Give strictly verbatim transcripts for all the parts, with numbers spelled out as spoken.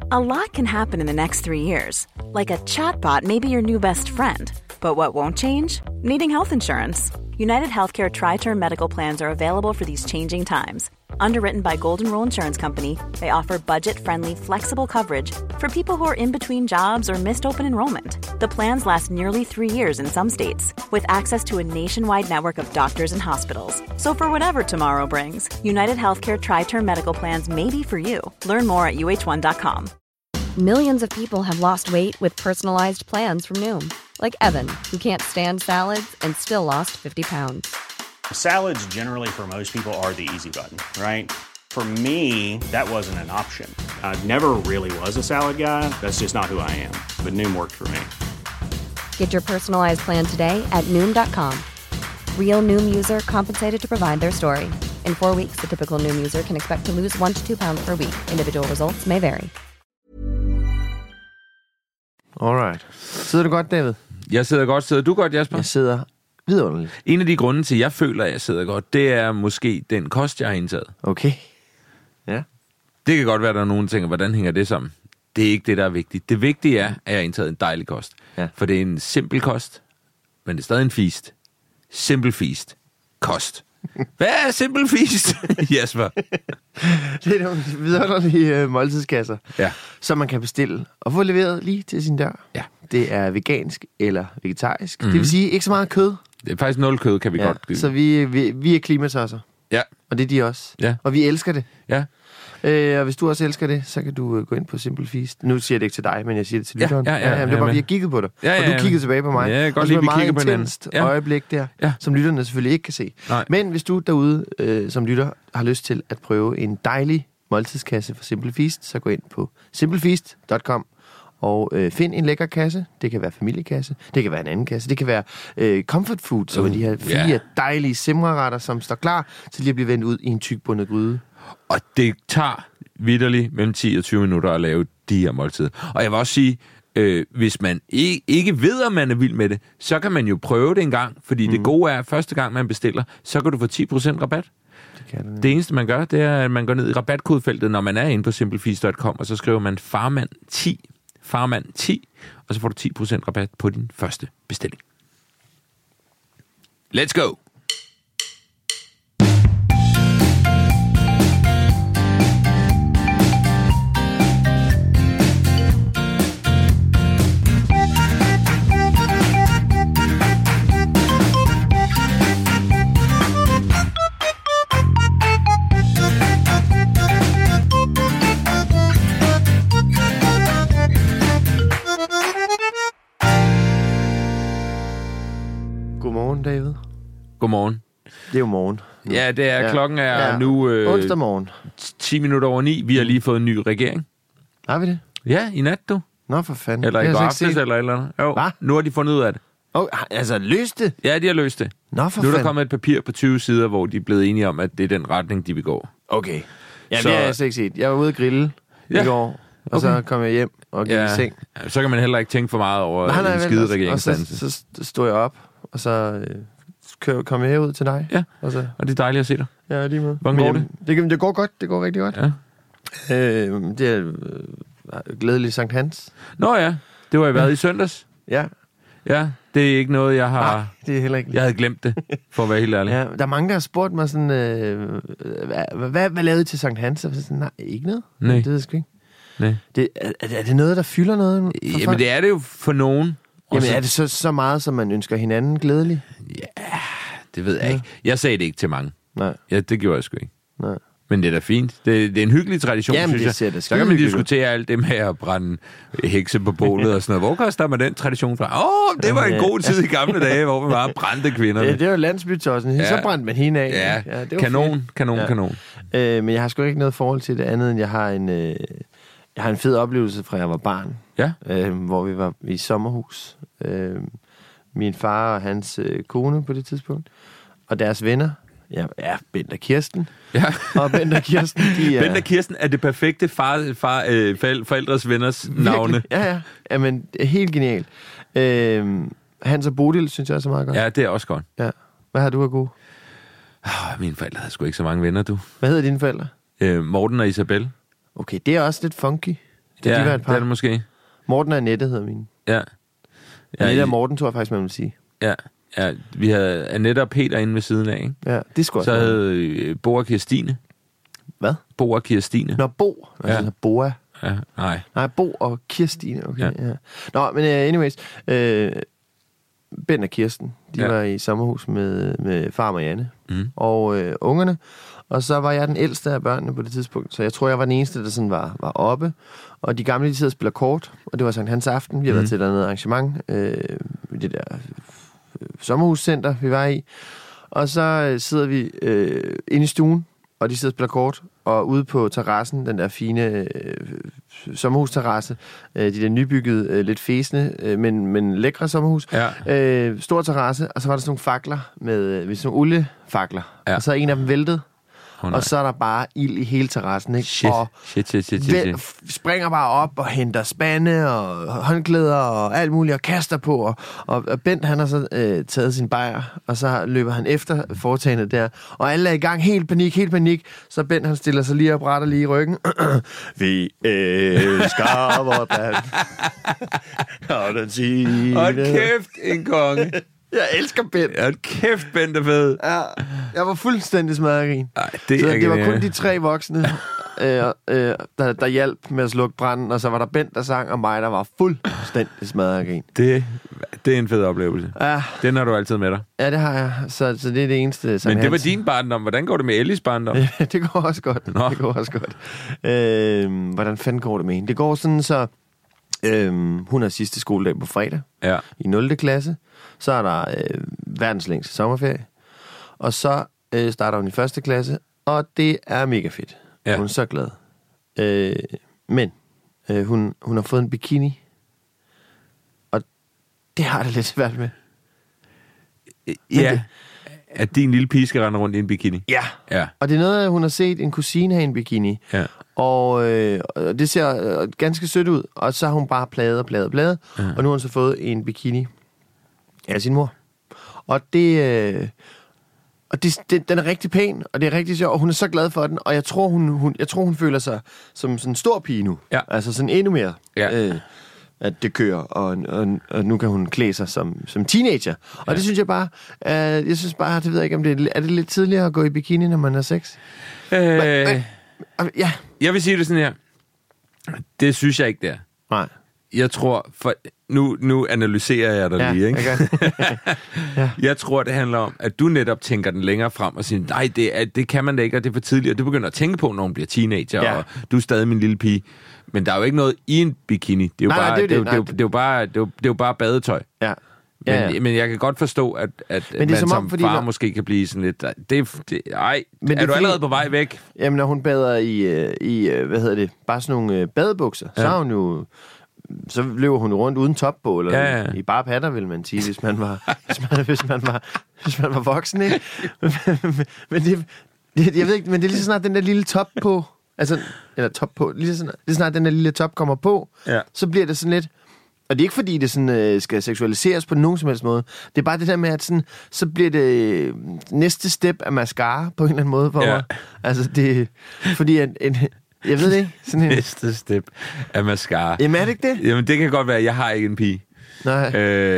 A lot can happen in the next three years. Like a chatbot may be your new best friend. But what won't change? Needing health insurance. United Healthcare Tri-Term Medical Plans are available for these changing times. Underwritten by Golden Rule Insurance Company, they offer budget-friendly, flexible coverage for people who are in between jobs or missed open enrollment. The plans last nearly three years in some states, with access to a nationwide network of doctors and hospitals. So for whatever tomorrow brings, United Healthcare Tri-Term Medical Plans may be for you. Learn more at U H one dot com. Millions of people have lost weight with personalized plans from Noom. Like Evan, who can't stand salads and still lost fifty pounds. Salads generally for most people are the easy button, right? For me, that wasn't an option. I never really was a salad guy. That's just not who I am. But Noom worked for me. Get your personalized plan today at Noom dot com. Real Noom user compensated to provide their story. In four weeks, the typical Noom user can expect to lose one to two pounds per week. Individual results may vary. Alright. Sidder du godt, David? Jeg sidder godt. Sidder du godt, Jasper? Jeg sidder vidunderligt. En af de grunde til, at jeg føler, at jeg sidder godt, det er måske den kost, jeg har indtaget. Okay. Ja. Det kan godt være, at der er nogen, der tænker, hvordan hænger det sammen? Det er ikke det, der er vigtigt. Det vigtige er, at jeg har indtaget en dejlig kost. Ja. For det er en simpel kost, men det er stadig en feast. Simpel feast. Kost. Hvad er simpel feast, Jasper? Det er nogle vidunderlige øh, måltidskasser, Ja. som man kan bestille og få leveret lige til sin dør. Ja. Det er vegansk eller vegetarisk. Mhm. Det vil sige ikke så meget kød. Det er faktisk nul kød, kan vi Ja, godt. så vi, vi, vi er klimatosser. Ja. Og det er de også. Ja. Og vi elsker det. Ja. Øh, og hvis du også elsker det, så kan du øh, gå ind på Simple Feast. Nu siger jeg det ikke til dig, men jeg siger det til Ja, lytteren. ja, ja, jamen, det var bare, ja, vi har kigget på dig. Ja, ja, og du ja. kiggede tilbage på mig. Ja, jeg kan godt og lide, det vi var et kigger på meget hinanden. intenst Ja. øjeblik der, Ja. som lytterne selvfølgelig ikke kan se. Nej. Men hvis du derude øh, som lytter har lyst til at prøve en dejlig måltidskasse for Simple Feast, så gå ind på simple feast dot com og øh, find en lækker kasse. Det kan være familiekasse, det kan være en anden kasse, det kan være øh, comfort food, som Uh, er de her fire yeah. dejlige simreretter, som står klar til lige at blive vendt ud i en tyk-bundet gryde. Og det tager vitterligt mellem ti og tyve minutter at lave de her måltider. Og jeg vil også sige, øh, hvis man ikke, ikke ved, om man er vild med det, så kan man jo prøve det en gang. Fordi mm. det gode er, at første gang man bestiller, så kan du få ti procent rabat. Det, kan det. Det eneste, man gør, det er, at man går ned i rabatkodefeltet, når man er inde på simple feast dot com, og så skriver man farmand ti, farmand ti, og så får du ti procent rabat på din første bestilling. Let's go! Godmorgen, David. Godmorgen. Det er jo morgen. Nu. Ja, det er. Ja. Klokken er Ja. nu øh, Onsdag morgen. ti minutter over ni. Vi har lige fået en ny regering. Har vi det? Ja, i nat, du. Nå, for fanden. Eller Det i har går jeg slet aftes, ikke eller et eller andet. Jo, Hva? nu har de fundet ud af det. Oh, altså, løst det? Ja, de har løst det. Nå, for Nu er der fanden. kommet et papir på tyve sider, hvor de er blevet enige om, at det er den retning, de vil gå. Okay. Ja, Så- det har jeg slet ikke set. Jeg var ude at grille Ja. i går, og så Okay. kom jeg hjem og gik i seng. Så kan man heller ikke tænke for meget over Nej, nej, en vent, skide og- Og regeringsdannelse. så, så stod jeg op, og så øh, kø- kom jeg herud til dig. Ja. Og så, Og det er dejligt at se dig. ja, lige med. Hvordan går det? det? Det går godt. Det går rigtig godt. Ja. Øh, det er øh, glædelig Sankt Hans. Nå ja, det var jeg været i søndags. Ja. Ja, det er ikke noget, jeg har... Nej, det er heller ikke. Jeg havde glemt det, for at være helt ærlig. Ja, der er mange, der har spurgt mig sådan, øh, hvad, hvad, hvad lavede I til Sankt Hans? Og så sådan, nej, ikke noget. Nej. Det ved jeg sgu ikke. Nej. Det, er, er det noget, der fylder noget? For Jamen, folk? det er det jo for nogen. Og Jamen, så- er det så, så meget, som man ønsker hinanden glædelig? Det ved jeg ikke. Jeg sagde det ikke til mange. Nej, Ja, det gjorde jeg sgu ikke. nej. Men det er da fint. Det, det er en hyggelig tradition, Jamen, synes det jeg. ser da Så kan man skidehyggeligt ud. diskutere alt det med at brænde hekse på bålet og sådan noget. Hvor koster man den tradition fra? Åh, oh, det var en god tid i gamle dage, hvor man bare brændte kvinderne. Ja, det var jo landsbytossen. Ja. Så brændte man hende af. Ja, det var kanon, fedt. kanon, Ja. kanon. Øh, men jeg har sgu ikke noget forhold til det andet, end jeg har en, øh, jeg har en fed oplevelse fra jeg var barn. Ja. Øh, hvor vi var i sommerhus. Øh, min far og hans øh, kone på det tidspunkt. Og deres venner. Ja, ja Bent og Kirsten. Ja. Og Bent og Kirsten, de er... Bent og Kirsten er det perfekte far, far, øh, forældres venners navne. Virkelig. Ja, ja. Jamen, det er helt genialt. Øh, Hans og Bodil, synes jeg også er meget godt. Ja, det er også godt. Ja. Hvad har du af gode? Oh, mine forældre havde sgu ikke så mange venner, du. Hvad hedder dine forældre? Øh, Morten og Isabel. Okay, det er også lidt funky. Kan ja, de være et par? det er det måske. Morten og Annette hedder mine. Ja. Ja, Annette I- og Morten, tror jeg faktisk, man vil sige. Ja, ja, vi havde Annette og Peter inde ved siden af, ikke? Ja, det skulle Så havde øh, Bo og Kirstine. Hvad? Bo og Kirstine. Nå, Bo. Ja. Altså, Boa. Ja, nej. Nej, Bo og Kirstine, okay. Ja. Ja. Ja. Nå, men uh, anyways. Uh, Ben og Kirsten, de Ja. var i sommerhus med, med far og Marianne. Mm. Og uh, ungerne. Og så var jeg den ældste af børnene på det tidspunkt. Så jeg tror, jeg var den eneste, der sådan var, var oppe. Og de gamle, de sidder og spiller kort. Og det var Sankt Hans aften. Vi har Mm. været til et eller andet arrangement. Øh, i det der øh, sommerhuscenter, vi var i. Og så øh, sidder vi øh, inde i stuen. Og de sidder og spiller kort. Og ude på terrassen, den der fine øh, sommerhusterrasse. Øh, de der nybyggede, øh, lidt fæsende, øh, men, men lækre sommerhus. Ja. Øh, stor terrasse. Og så var der sådan nogle fakler med, øh, med sådan nogle oliefakler. Ja. Og så er en af dem væltet. Oh, Og så er der bare ild i hele terrassen, ikke? Shit, Og shit, shit, shit, shit, vel, shit. f- springer bare op og henter spande og håndklæder og alt muligt og kaster på. Og, og Bent, han har så øh, taget sin bajer, og så løber han efter foretagendet der. Og alle er i gang, helt panik, helt panik. Så Bent, han stiller sig lige op, retter lige i ryggen. Vi elsker vort land. Og den sige... Hold kæft, en konge. Jeg elsker Bent. Hold kæft, Bent er fed. Ja, jeg var fuldstændig smadret. Ej, det Så er det var ikke- kun de tre voksne, øh, øh, der, der hjalp med at slukke branden, og så var der Bent, der sang, og mig, der var fuldstændig smadret af grin. Det, det er en fed oplevelse. Ja, Den har du altid med dig. ja, det har jeg. Så, så det er det eneste. Sankt Men det var Hans. din barndom. Hvordan går det med Ellis barndom? Det går også godt. Nå. Det går også godt. Øh, hvordan fanden går det med hende? Det går sådan, så øh, hun har sidste skoledag på fredag Ja. i nul klasse. Så er der øh, verdens længste sommerferie. Og så øh, starter hun i første klasse, og det er mega fedt. Ja. Hun er så glad. Øh, men øh, hun, hun har fået en bikini, og det har det lidt svært med. Ja. det- At din lille pige skal rende rundt i en bikini. Ja. Ja. Og det er noget, hun har set en kusine have en bikini. Ja. Og øh, og det ser øh, ganske sødt ud. Og så har hun bare pladet og pladet og pladet. Ja. Og nu har hun så fået en bikini af sin mor. Og det... Øh, og det, det, den er rigtig pæn, og det er rigtig sjovt, og hun er så glad for den. Og jeg tror, hun, hun, jeg tror, hun føler sig som sådan en stor pige nu. Ja. Altså sådan endnu mere. Ja. Øh, at det kører, og, og, og nu kan hun klæde sig som, som teenager. Og ja. det synes jeg bare, øh, jeg synes bare, det ved jeg ikke, om det er, er det lidt tidligere at gå i bikini, når man er seks? Øh, Øh, Ja. jeg vil sige det sådan her. Det synes jeg ikke, det er. Nej. Jeg tror, for nu, nu analyserer jeg dig Ja, lige, ikke? jeg gør. Jeg tror, det handler om, at du netop tænker den længere frem og siger, nej, det, er, det kan man da ikke, og det er for tidligt. Og du begynder at tænke på, når hun bliver teenager, Ja. og du er stadig min lille pige. Men der er jo ikke noget i en bikini. Det er jo, Nej, nej, bare, det er jo det, er jo- det. det, er jo- det er jo bare, det er jo, det er jo bare badetøj. Ja. Men, Ja, ja. men jeg kan godt forstå, at, at Men det er man som som, om, som fordi far når- måske kan blive sådan lidt... Det, er- det, ej, Men men det er er du fordi- allerede på vej væk? Jamen, når hun bader i, øh, i øh, hvad hedder det, bare sådan nogle øh, badebukser, ja. så Ja. har hun jo... Så løber hun rundt uden top på, eller Ja, ja. i bare patter, vil man sige, hvis man var, hvis man, hvis man var, hvis man var voksen, ikke? Men, men det, det, jeg ved ikke, men det er lige så snart den der lille top på, altså, eller top på, lige så snart, lige så snart den der lille top kommer på, Ja. så bliver det sådan lidt, og det er ikke fordi, det sådan, øh, skal seksualiseres på nogen som helst måde. Det er bare det der med, at sådan, så bliver det øh, næste step af mascara på en eller anden måde for Ja. mig. Altså, det fordi en, en, jeg ved det ikke. Sådan en, Næste step af mascara. jamen, er det ikke det? Jamen, det kan godt være, jeg har ikke en pige. Nej.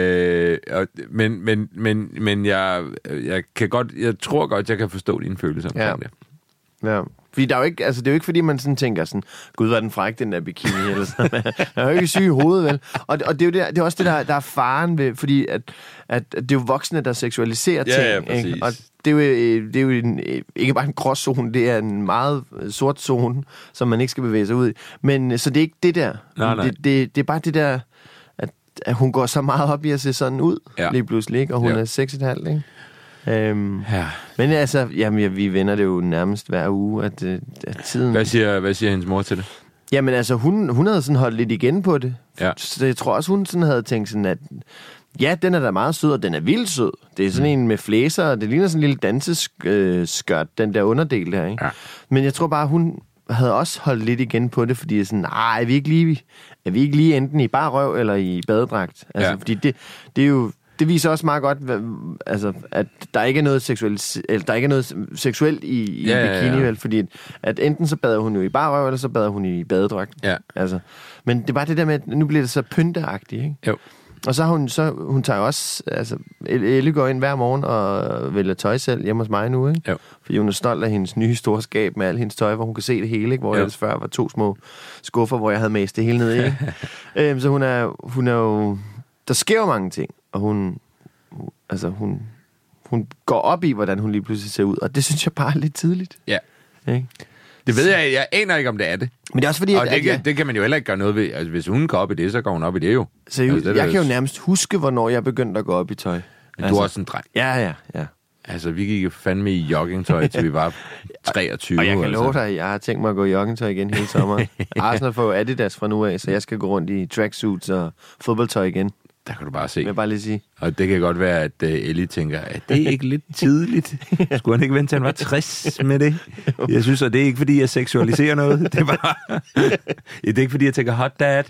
Øh, og, men men, men, men jeg, jeg, kan godt, jeg tror godt, jeg kan forstå dine følelser omkring Ja. det. Ja. Fordi der er jo ikke, altså, det er jo ikke, fordi man sådan tænker sådan, gud, var den fræk, den der bikini, eller sådan. Man er jo ikke syg i hovedet, vel? Og, og det, er jo det, det er også det, der, der er faren ved, fordi at, at, at det er jo voksne, der seksualiserer Ja, ting. ja, præcis. Ikke? Og det er jo, øh, det er jo en, øh, ikke bare en gråzone, det er en meget øh, sort zone, som man ikke skal bevæge sig ud i. Men øh, så det er ikke det der. Nej, nej. Det, det, det er bare det der, at, at hun går så meget op i at se sådan ud, Ja. lige pludselig, ikke? Og hun Ja. er seks og et halvt, ikke? Øhm, Ja. men altså, jamen, ja, vi vender det jo nærmest hver uge, at, øh, at tiden... Hvad siger, hvad siger hendes mor til det? Jamen altså, hun, hun havde sådan holdt lidt igen på det. Ja. Så jeg tror også, hun sådan havde tænkt sådan, at ja, den er da meget sød, og den er vildt sød. Det er sådan mm. en med flæser, og det ligner sådan en lille danseskørt, den der underdel der, ikke? Ja. Men jeg tror bare, hun havde også holdt lidt igen på det, fordi sådan, ah, er vi ikke lige, er vi ikke lige enten i bare røv eller i badedragt? Altså, Ja. fordi det, det er jo... det viser også meget godt, hvad, altså, at der ikke er noget seksuelt, eller der ikke er noget seksuelt i, i ja, en bikini, ja, ja. vel? Fordi at enten så bader hun jo i barrøv, eller så bader hun i badedragt. Ja. Altså, men det er bare det der med, at nu bliver det så pynteagtigt, ikke? Jo. Og så har hun, så, hun tager også, altså, Elle går ind hver morgen og vælger tøj selv hjemme hos mig nu, ikke? Jo. Fordi hun er stolt af hendes nye store skab med al hendes tøj, hvor hun kan se det hele, ikke? Hvor ellers før var to små skuffer, hvor jeg havde mast det hele ned i, ikke? øhm, så hun er, hun er jo, der sker jo mange ting, og hun, altså, hun, hun går op i, hvordan hun lige pludselig ser ud, og det synes jeg bare er lidt tidligt. Ja. Ikke? Det ved jeg, jeg aner ikke, om det er det. Men det er også fordi, og at, det, at kan, jeg, det kan man jo heller ikke gøre noget ved. Altså, hvis hun går op i det, så går hun op i det jo. så jeg, altså, det jeg der, kan jo nærmest huske, hvornår jeg begyndte at gå op i tøj. Du altså, er også en dreng. Ja, ja, ja. Altså, vi gik jo fandme i joggingtøj, til vi var treogtyve. Og jeg kan altså. love dig, at jeg har tænkt mig at gå i joggingtøj igen hele sommeren. Arsenal får jo Adidas fra nu af, så jeg skal gå rundt i tracksuits og fodboldtøj igen. Der kan du bare se. Vil jeg bare lige sige. Og det kan godt være, at uh, Ellie tænker, at det er ikke lidt tidligt. Skulle han ikke vente til han var tres med det? Jeg synes, at det er ikke, fordi jeg seksualiserer noget. Det er bare... det er ikke, fordi jeg tænker hot dad.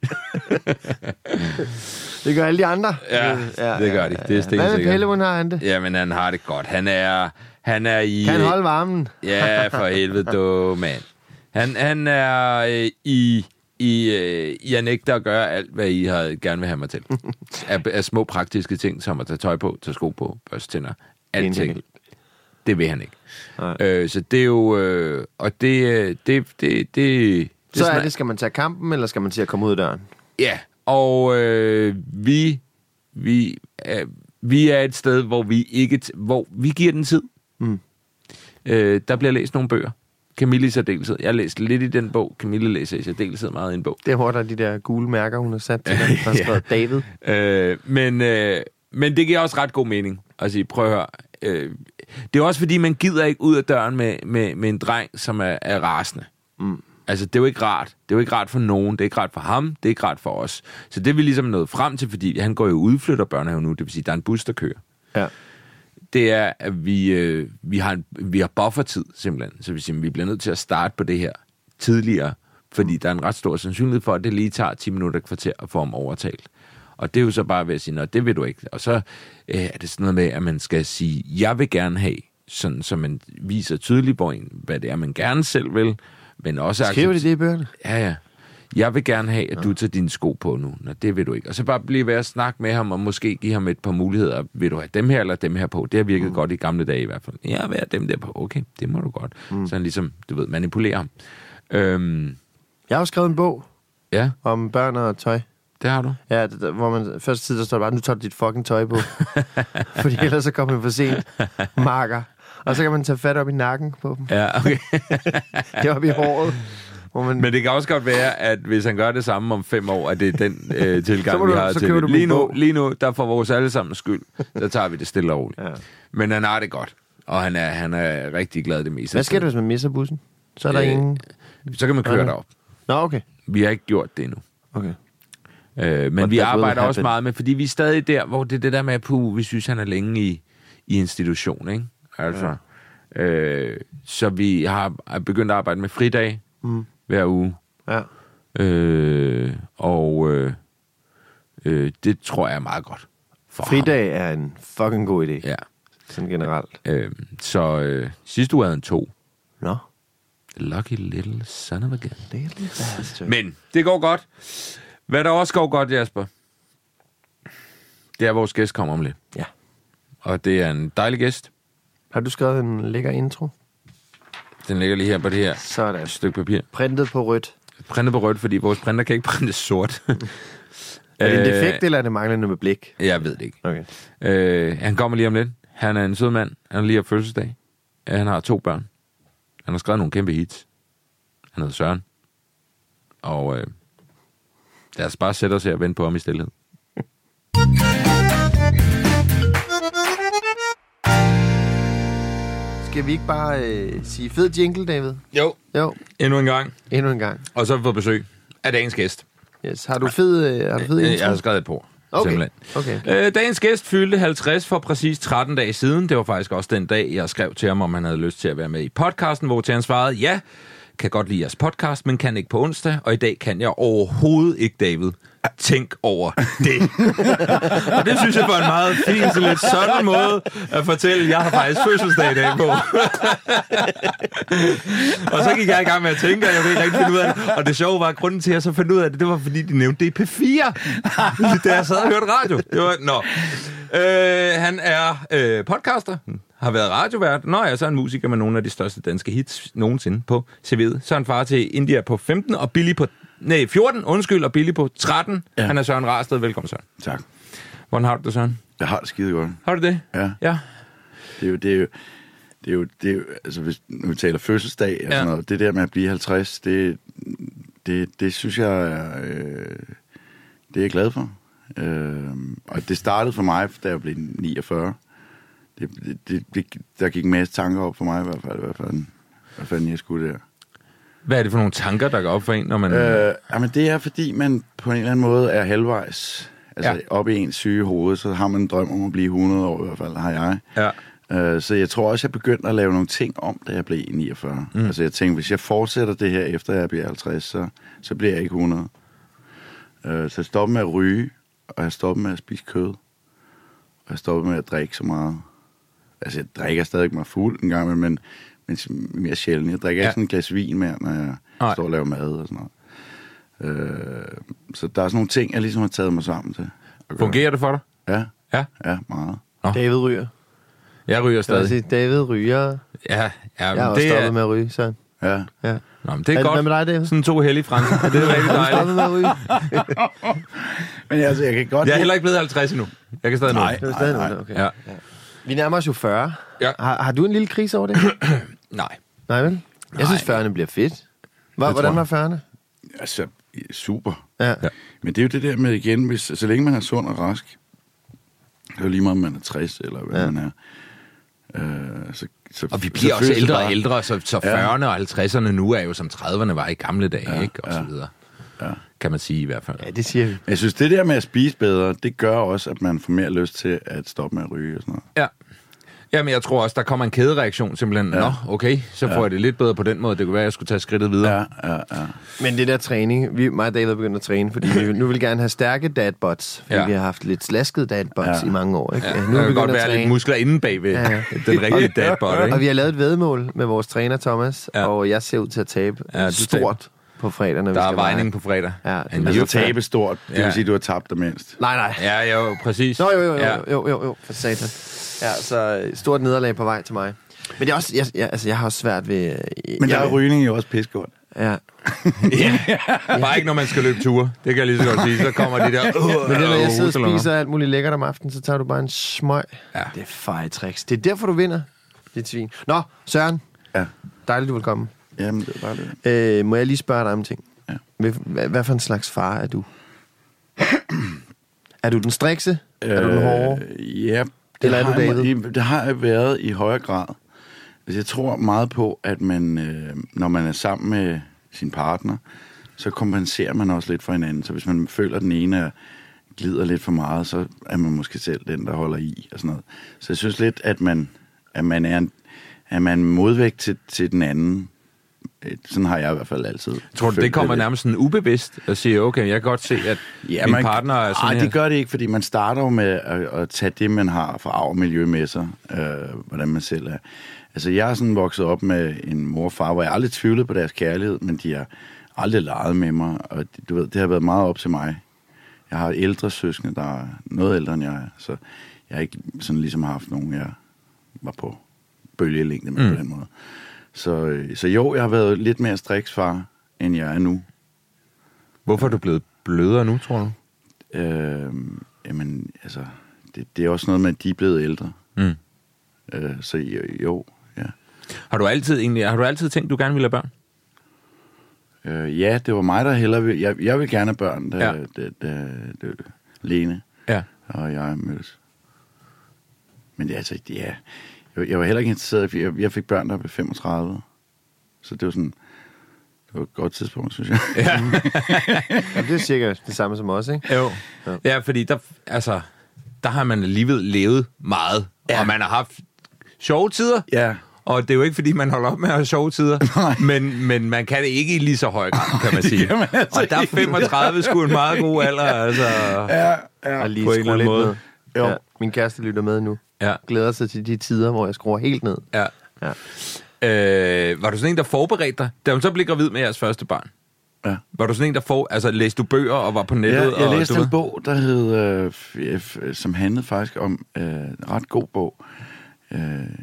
Det gør alle de andre. Ja, ja det gør de. Det er stensikkert. Hvad med Pelle, hvordan har han det? Jamen, han har det godt. Han er, han er i... Kan han holde varmen? Ja, for helvede, du, mand. Han, han er øh, i... I, øh, I er nægter at gøre alt, hvad I har gerne vil have mig til. af, af små praktiske ting, som at tage tøj på, tage sko på, børste tænder, alting. Det vil han ikke. Øh, så det er jo... Øh, og det... det, det, det, det så er det, skal man tage kampen, eller skal man til at komme ud af døren? Ja, og øh, vi, vi, øh, vi er et sted, hvor vi ikke... T- hvor vi giver den tid. Mm. Øh, der bliver læst nogle bøger. Camille i særdeleshed. Jeg har læst lidt i den bog. Camille læser i særdeleshed meget i en bog. Det er hvor der er de der gule mærker, hun har sat til den. Der har skrevet David. Øh, men, øh, men det giver også ret god mening at sige, prøv at høre. Øh, det er også fordi, man gider ikke ud af døren med, med, med en dreng, som er, er rasende. Mm. Altså, det er jo ikke rart. Det er jo ikke rart for nogen. Det er ikke rart for ham. Det er ikke rart for os. Så det er vi ligesom nået frem til, fordi han går jo udflytter børnehave nu. Det vil sige, der er en bus, der kører. Ja. Det er, at vi, øh, vi, har, en, vi har buffertid, simpelthen. Så vi, siger, vi bliver nødt til at starte på det her tidligere, fordi der er en ret stor sandsynlighed for, at det lige tager ti minutter kvarter at få ham overtalt. Og det er jo så bare ved at sige, nå, det vil du ikke. Og så øh, er det sådan noget med, at man skal sige, jeg vil gerne have, sådan, så man viser tydeligt, hvor en, hvad det er, man gerne selv vil, men også... Skriver de det i bøgerne? Ja, ja. Jeg vil gerne have, at du tager dine sko på nu. Nå, det vil du ikke. Og så bare blive ved at snakke med ham, og måske give ham et par muligheder. Vil du have dem her eller dem her på? Det har virket mm. godt i gamle dage i hvert fald. Ja, hvad er dem der på? Okay, det må du godt. Mm. Så han ligesom, du ved, manipulerer ham. Øhm, jeg har jo skrevet en bog ja. om børn og tøj. Det har du? Ja, det, hvor man første tid, der står bare, nu tager du dit fucking tøj på. Fordi ellers så kommer man for sent. Marker. Og så kan man tage fat op i nakken på dem. Ja, okay. Det er oppe i håret. Man... Men det kan også godt være, at hvis han gør det samme om fem år, at det er den øh, tilgang, du, vi har til det. Lige nu, lige nu, der får vores allesammens skyld. Der tager vi det stille og roligt. Ja. Men han har det godt, og han er, han er rigtig glad det meste. Hvad sker der, hvis man misser bussen? Så er der øh, ingen... Så kan man køre derop. Nå, okay. Vi har ikke gjort det endnu. Okay. Øh, men What vi arbejder også meget med, fordi vi er stadig der, hvor det er det der med, at puh, vi synes, han er længe i, i institution, ikke? Altså, ja. øh, så vi har begyndt at arbejde med fridag. Mm. Hver uge. Ja. Øh, og øh, øh, det tror jeg er meget godt for Fridag ham. er en fucking god idé. Ja. Sådan generelt. Øh, så øh, sidste uge havde han to. Nå. Lucky little son of a gun. Little bastard. Men det går godt. Hvad der også går godt, Jasper, det er, at vores gæst kommer om lidt. Ja. Og det er en dejlig gæst. Har du skrevet en lækker intro? Den ligger lige her på det her Sådan. stykke papir. Printet på rødt. Printet på rødt, fordi vores printer kan ikke printe sort. Er det en defekt, eller er det manglende med blik? Jeg ved det ikke. Okay. Øh, han kommer lige om lidt. Han er en sød mand. Han er lige af fødselsdag. Han har to børn. Han har skrevet nogle kæmpe hits. Han hedder Søren. Og øh, lad os bare sætte os her og vente på ham i stillhed. Skal vi ikke bare øh, sige fed jingle, David? Jo. Jo. Endnu en gang. Endnu en gang. Og så har vi fået besøg af dagens gæst. Yes. Har du fed, øh, har du fed intro? Jeg har skrevet et på. Okay. okay, okay. Øh, dagens gæst fyldte halvtreds for præcis tretten dage siden. Det var faktisk også den dag, jeg skrev til ham, om han havde lyst til at være med i podcasten, hvor til han svarede, ja, kan godt lide jeres podcast, men kan ikke på onsdag, og i dag kan jeg overhovedet ikke, David. Tænk over det. Og det synes jeg var en meget fin, så lidt sådan måde at fortælle, at jeg har faktisk fødselsdag i dag på. Og så gik jeg i gang med at tænke, og jeg ville ikke rigtig finde ud af det. Og det sjove var, at grunden til, at jeg så fandt ud af det, det var, fordi de nævnte det i P fire, da jeg sad og hørte radio. Det var, nå. Øh, han er øh, podcaster, har været radiovært. Nå ja, så er han musiker med nogle af de største danske hits nogensinde på C V'et. Så er han far til India på femten og Billy på nej, fjorten, undskyld, og Billy på tretten. Ja. Han er Søren Rarsted. Velkommen, Søren. Tak. Hvordan har du det, Søren? Jeg har det skide godt. Har du det? Ja. Ja. Det er jo, det er jo, det er jo, det er jo altså hvis nu vi taler fødselsdag og ja. sådan noget, det der med at blive halvtreds, det, det, det synes jeg er, øh, det er jeg glad for. Øh, og det startede for mig, da jeg blev niogfyrre. Det, det, det, det, der gik en masse tanker op for mig i hvert fald, hvad fanden, hvad fanden jeg skulle der. Hvad er det for nogle tanker, der går op for en, når man... Øh, jamen det er, fordi man på en eller anden måde er halvvejs. Altså ja. Oppe i ens syge hoved, så har man en drøm om at blive hundrede år i hvert fald, har jeg. Ja. Øh, så jeg tror også, jeg begyndte at lave nogle ting om, da jeg blev niogfyrre. Mm. Altså jeg tænkte, hvis jeg fortsætter det her, efter jeg bliver halvtreds, så, så bliver jeg ikke hundrede. Øh, så jeg stoppede med at ryge, og jeg stoppede med at spise kød. Og jeg stoppede med at drikke så meget. Altså jeg drikker stadig mig fuld en gang, men... men mere sjældent. Jeg drikker ja. ikke sådan et glas vin mere, når jeg Ej. står og laver mad og sådan noget. Øh, så der er sådan nogle ting, jeg ligesom har taget mig sammen til. Fungerer det for dig? Ja. Ja, ja meget. Nå. David ryger. Jeg ryger stadig. Sige, David ryger. Ja, ja jeg har også det stoppet er... med at ryge, så. Ja. ja. Nå, men det er, er godt. Hvad med dig, David? Sådan to hellige franser. Det er rigtig dejligt. Stoppet med at ryge. Men altså, jeg kan godt... Jeg er heller ikke blevet halvtreds endnu. Jeg kan stadig nå. Nej, nej, stadig nej. Okay. Ja. Ja. Vi nærmer os jo fyrre. Ja. Har, har du en lille krise over det? Nej. Nej, vel? Jeg Nej. synes, fyrrerne bliver fedt. Hvor, hvordan var fyrrerne? Altså, super. Ja. Ja. Men det er jo det der med igen, hvis, så længe man er sund og rask, det er jo lige meget, om man er tres, eller hvad ja. man er. Øh, så, så, og vi bliver også ældre og ældre, så, så ja. fyrrerne og halvtredserne nu er jo som trediverne var i gamle dage, ja. ikke? Og ja. så videre. Ja. Kan man sige i hvert fald. Ja, det siger vi. Jeg synes, det der med at spise bedre, det gør også, at man får mere lyst til at stoppe med at ryge og sådan noget. Ja. Jamen, jeg tror også, der kommer en kædereaktion simpelthen. Ja. Nå, okay, så får ja. jeg det lidt bedre på den måde. Det kunne være, at jeg skulle tage skridtet videre. Ja, ja, ja. Men det der træning, vi, mig og David er begyndt at træne, fordi vi nu vil gerne have stærke dadbots, fordi ja. vi har haft lidt slaskede dadbots ja. i mange år. Ikke? Ja. Ja, nu der er vi kan godt være lidt lidt muskler inde bagved ja, ja. den rigtige dadbot, ikke? Og vi har lavet et væddemål med vores træner, Thomas, ja. og jeg ser ud til at tabe ja, stort taber. På fredag, når der vi skal er vejning på fredag. Ja, en altså tabe stort, det vil ja. sige, at du har tabt det mindst. Nej, nej. Ja, jo, præcis. Nå, jo, jo, jo, ja. jo, jo, jo, for satan. Ja, så stort nederlag på vej til mig. Men det er også, jeg, jeg, altså, jeg har også svært ved... Men der jeg, er rygning jo også pissegodt. Ja. ja. Bare ikke, når man skal løbe ture. Det kan jeg lige så godt sige. Så kommer de der... Uh, Men det, når jeg sidder og spiser alt muligt lækkert om aftenen, så tager du bare en smøg. Ja. Det er feje tricks. Det er derfor, du vinder, dit svin. Nå, Søren. Ja. Dejligt, du vil komme. Jamen, det er bare det. Øh, må jeg lige spørge dig om ting? Ja. Hvad, hvad for en slags far er du? Er du den strikse? Øh, er du den hårde? Ja, det, Eller er har du David? Jeg, det har jeg været i højere grad. Altså, jeg tror meget på, at man, øh, når man er sammen med sin partner, så kompenserer man også lidt for hinanden. Så hvis man føler, at den ene er, glider lidt for meget, så er man måske selv den, der holder i og sådan noget. Så jeg synes lidt, at man, at man er en, at man modvægt til, til den anden. Sådan har jeg i hvert fald altid. Tror du, det kommer det nærmest sådan ubevidst at sige, okay, jeg kan godt se, at ja, min man, partner er sådan ej, her? det gør det ikke, fordi man starter jo med at, at tage det, man har fra arv og miljø med sig, øh, hvordan man selv er. Altså, jeg er sådan vokset op med en mor og far, hvor jeg aldrig tvivlede på deres kærlighed, men de har aldrig leget med mig, og du ved, det har været meget op til mig. Jeg har ældre søskende, der er noget ældre end jeg er, så jeg har ikke sådan ligesom haft nogen, jeg var på bølgelængde med mm. på den måde. Så, så jo, jeg har været lidt mere striksfar, end jeg er nu. Hvorfor er du blevet blødere nu, tror du? Øh, jamen, altså, det, det er også noget med, at de er blevet ældre. Mm. Øh, så jo, jo, ja. Har du altid egentlig, har du altid tænkt, du gerne ville have børn? Øh, ja, det var mig, der hellere vil. Jeg, jeg vil gerne have børn, da, ja. da, da, da Lene ja. og jeg mødtes. Men det er altså, ja... Jeg, jeg var heller ikke interesseret, for jeg, jeg fik børn, der blev femogtredive. Så det var sådan... Det var et godt tidspunkt, synes jeg. Ja. Ja, det er cirka det samme som os, ikke? Jo. Ja, ja fordi der, altså, der har man alligevel levet meget. Ja. Og man har haft sjove tider. Ja. Og det er jo ikke, fordi man holder op med at have sjove tider, men, men man kan det ikke i lige så høj grad, kan man sige. Man altså og der er femogtredive sgu en meget god alder, altså. Ja, ja. Og lige på en eller anden måde. Ja, min kæreste lytter med nu. Ja. Glæder sig til de tider, hvor jeg skruer helt ned. Ja. Ja. Øh, var du sådan en, der forberedte dig, da hun så blev gravid med jeres første barn? Ja. Var du sådan en, der for, altså læste du bøger og var på nettet? Ja, jeg og, læste du en bog, der hed, øh, f- f- som handlede faktisk om øh, en ret god bog, øh,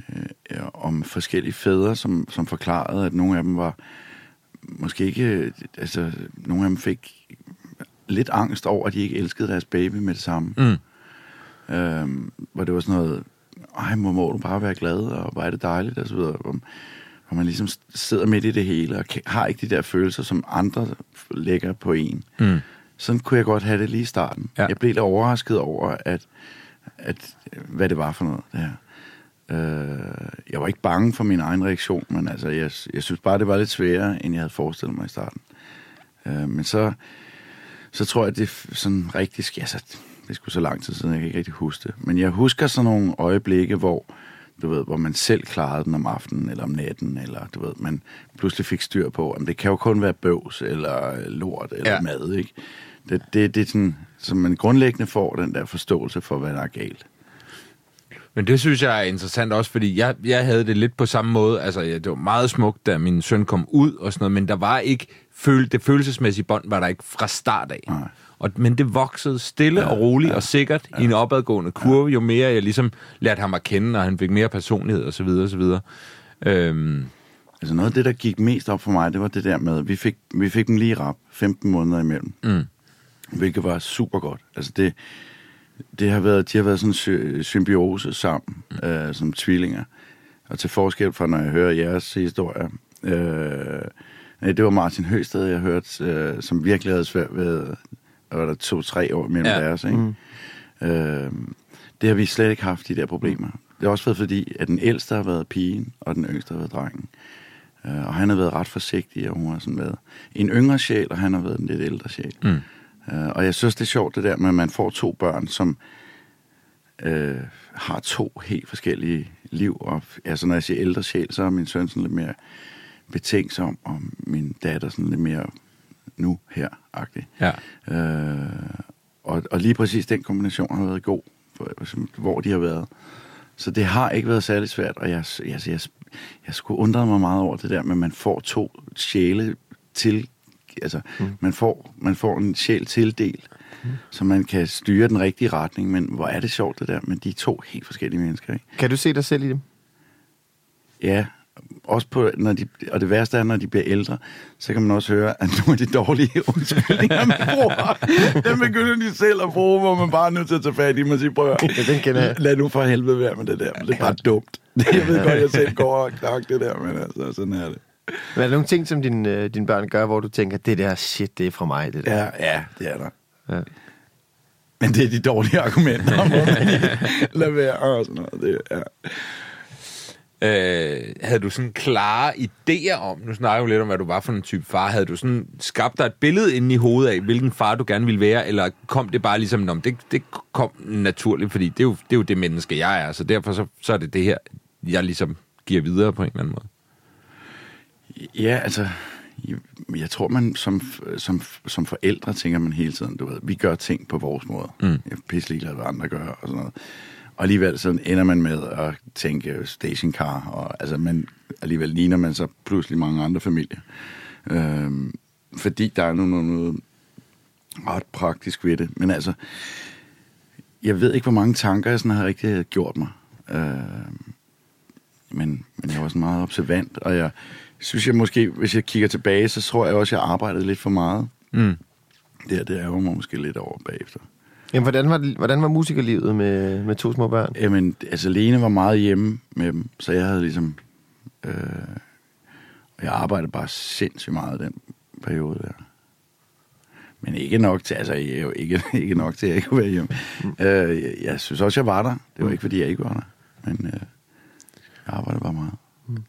om forskellige fædre, som, som forklarede, at nogle af dem var måske ikke, altså nogle af dem fik lidt angst over, at de ikke elskede deres baby med det samme. Mm. Øh, hvor det var sådan noget, ej, må, må du bare være glad, og hvor er det dejligt, og så videre. Hvor, hvor man ligesom sidder midt i det hele, og har ikke de der følelser, som andre lægger på en. Mm. Sådan kunne jeg godt have det lige i starten. Ja. Jeg blev lidt overrasket over, at, at hvad det var for noget, det her. Øh, jeg var ikke bange for min egen reaktion, men altså, jeg, jeg synes bare, det var lidt sværere, end jeg havde forestillet mig i starten. Øh, men så, så tror jeg, at det er sådan rigtig sker. Altså, det er sgu så lang tid siden, jeg kan ikke rigtig huske det. Men jeg husker sådan nogle øjeblikke, hvor, du ved, hvor man selv klarede den om aftenen eller om natten, eller du ved, man pludselig fik styr på, at det kan jo kun være bøvs, eller lort, eller ja. mad, ikke? Det, det, det er sådan, som man grundlæggende får den der forståelse for, hvad der er galt. Men det synes jeg er interessant også, fordi jeg, jeg havde det lidt på samme måde. Altså, ja, det var meget smukt, da min søn kom ud og sådan noget, men der var ikke, føl, det følelsesmæssige bånd var der ikke fra start af. Nej. Og, men det voksede stille ja, og roligt ja, og sikkert ja, i en opadgående kurve, jo mere jeg ligesom lærte ham at kende, og han fik mere personlighed og så videre og så videre. Øhm. Altså noget af det, der gik mest op for mig, det var det der med, vi fik, vi fik dem lige rap, femten måneder imellem, mm. hvilket var super godt. Altså det, det har været, de har været sådan en symbiose sammen, mm. øh, som tvillinger. Og til forskel fra, når jeg hører jeres historier, øh, det var Martin Høsted, jeg hørte, øh, som virkelig havde svært ved, der var der to-tre år mellem ja. deres, ikke? Mm. Øh, det har vi slet ikke haft, de der problemer. Det har også været fordi, at den ældste har været pigen, og den yngste har været drengen. Øh, og han har været ret forsigtig, og hun har sådan været en yngre sjæl, og han har været en lidt ældre sjæl. Mm. Øh, og jeg synes, det er sjovt det der med, at man får to børn, som øh, har to helt forskellige liv. Og altså, når jeg siger ældre sjæl, så er min søn sådan lidt mere betænksom, og min datter sådan lidt mere nu her-agtig. Ja. Øh, og, og lige præcis den kombination har været god, for, hvor de har været. Så det har ikke været særlig svært, og jeg, jeg, jeg, jeg skulle undre mig meget over det der, men man får to sjæle til, altså mm. man, får, man får en sjæl tildel, mm. så man kan styre den rigtige retning, men hvor er det sjovt det der, med de to helt forskellige mennesker, ikke? Kan du se dig selv i dem? Ja, også på, når de, og det værste er, når de bliver ældre, så kan man også høre, at nogle af de dårlige undskyldninger, man bruger, dem begynder de selv at bruge, hvor man bare er nødt til at tage fat i dem og sige, prøv at lad nu for helvede være med det der, det er bare dumt. Jeg ved godt, jeg selv går og knak det der, men altså, sådan er det. Men er der nogle ting, som dine, øh, dine børn gør, hvor du tænker, det der shit, det er fra mig, det der? Ja, ja, det er der. Ja. Men det er de dårlige argumenter, hvor man ikke lader være og sådan noget. Det, ja. Øh, havde du sådan klare idéer om, nu snakker vi lidt om, hvad du var for en type far, havde du sådan skabt dig et billede inde i hovedet af, hvilken far du gerne ville være, eller kom det bare ligesom, om det, det kom naturligt, fordi det er, jo, det er jo det menneske, jeg er, så derfor så, så er det det her, jeg ligesom giver videre på en eller anden måde. Ja, altså, jeg, jeg tror, man som, som, som forældre tænker man hele tiden, du ved, vi gør ting på vores måde. Mm. Jeg er pisselig glad, hvad andre gør, og sådan noget. Og alligevel så ender man med at tænke stationcar, og altså man, alligevel ligner man så pludselig mange andre familier. Øhm, fordi der er noget, noget ret praktisk ved det. Men altså, jeg ved ikke, hvor mange tanker jeg sådan har rigtig gjort mig. Øhm, men, men jeg var sådan meget observant, og jeg synes jeg måske, hvis jeg kigger tilbage, så tror jeg også, at jeg arbejdede lidt for meget. Mm. Det her, det er jo måske lidt over bagefter. Jamen, hvordan var, hvordan var musikerlivet med, med to små børn? Jamen, altså Lene var meget hjemme med dem, så jeg havde ligesom... Øh, jeg arbejdede bare sindssygt meget i den periode der. Men ikke nok til, altså ikke, ikke nok til, at jeg kunne være hjemme. Mm. Øh, jeg, jeg synes også, jeg var der. Det var ikke, fordi jeg ikke var der. Men øh, jeg arbejdede bare meget. Mm.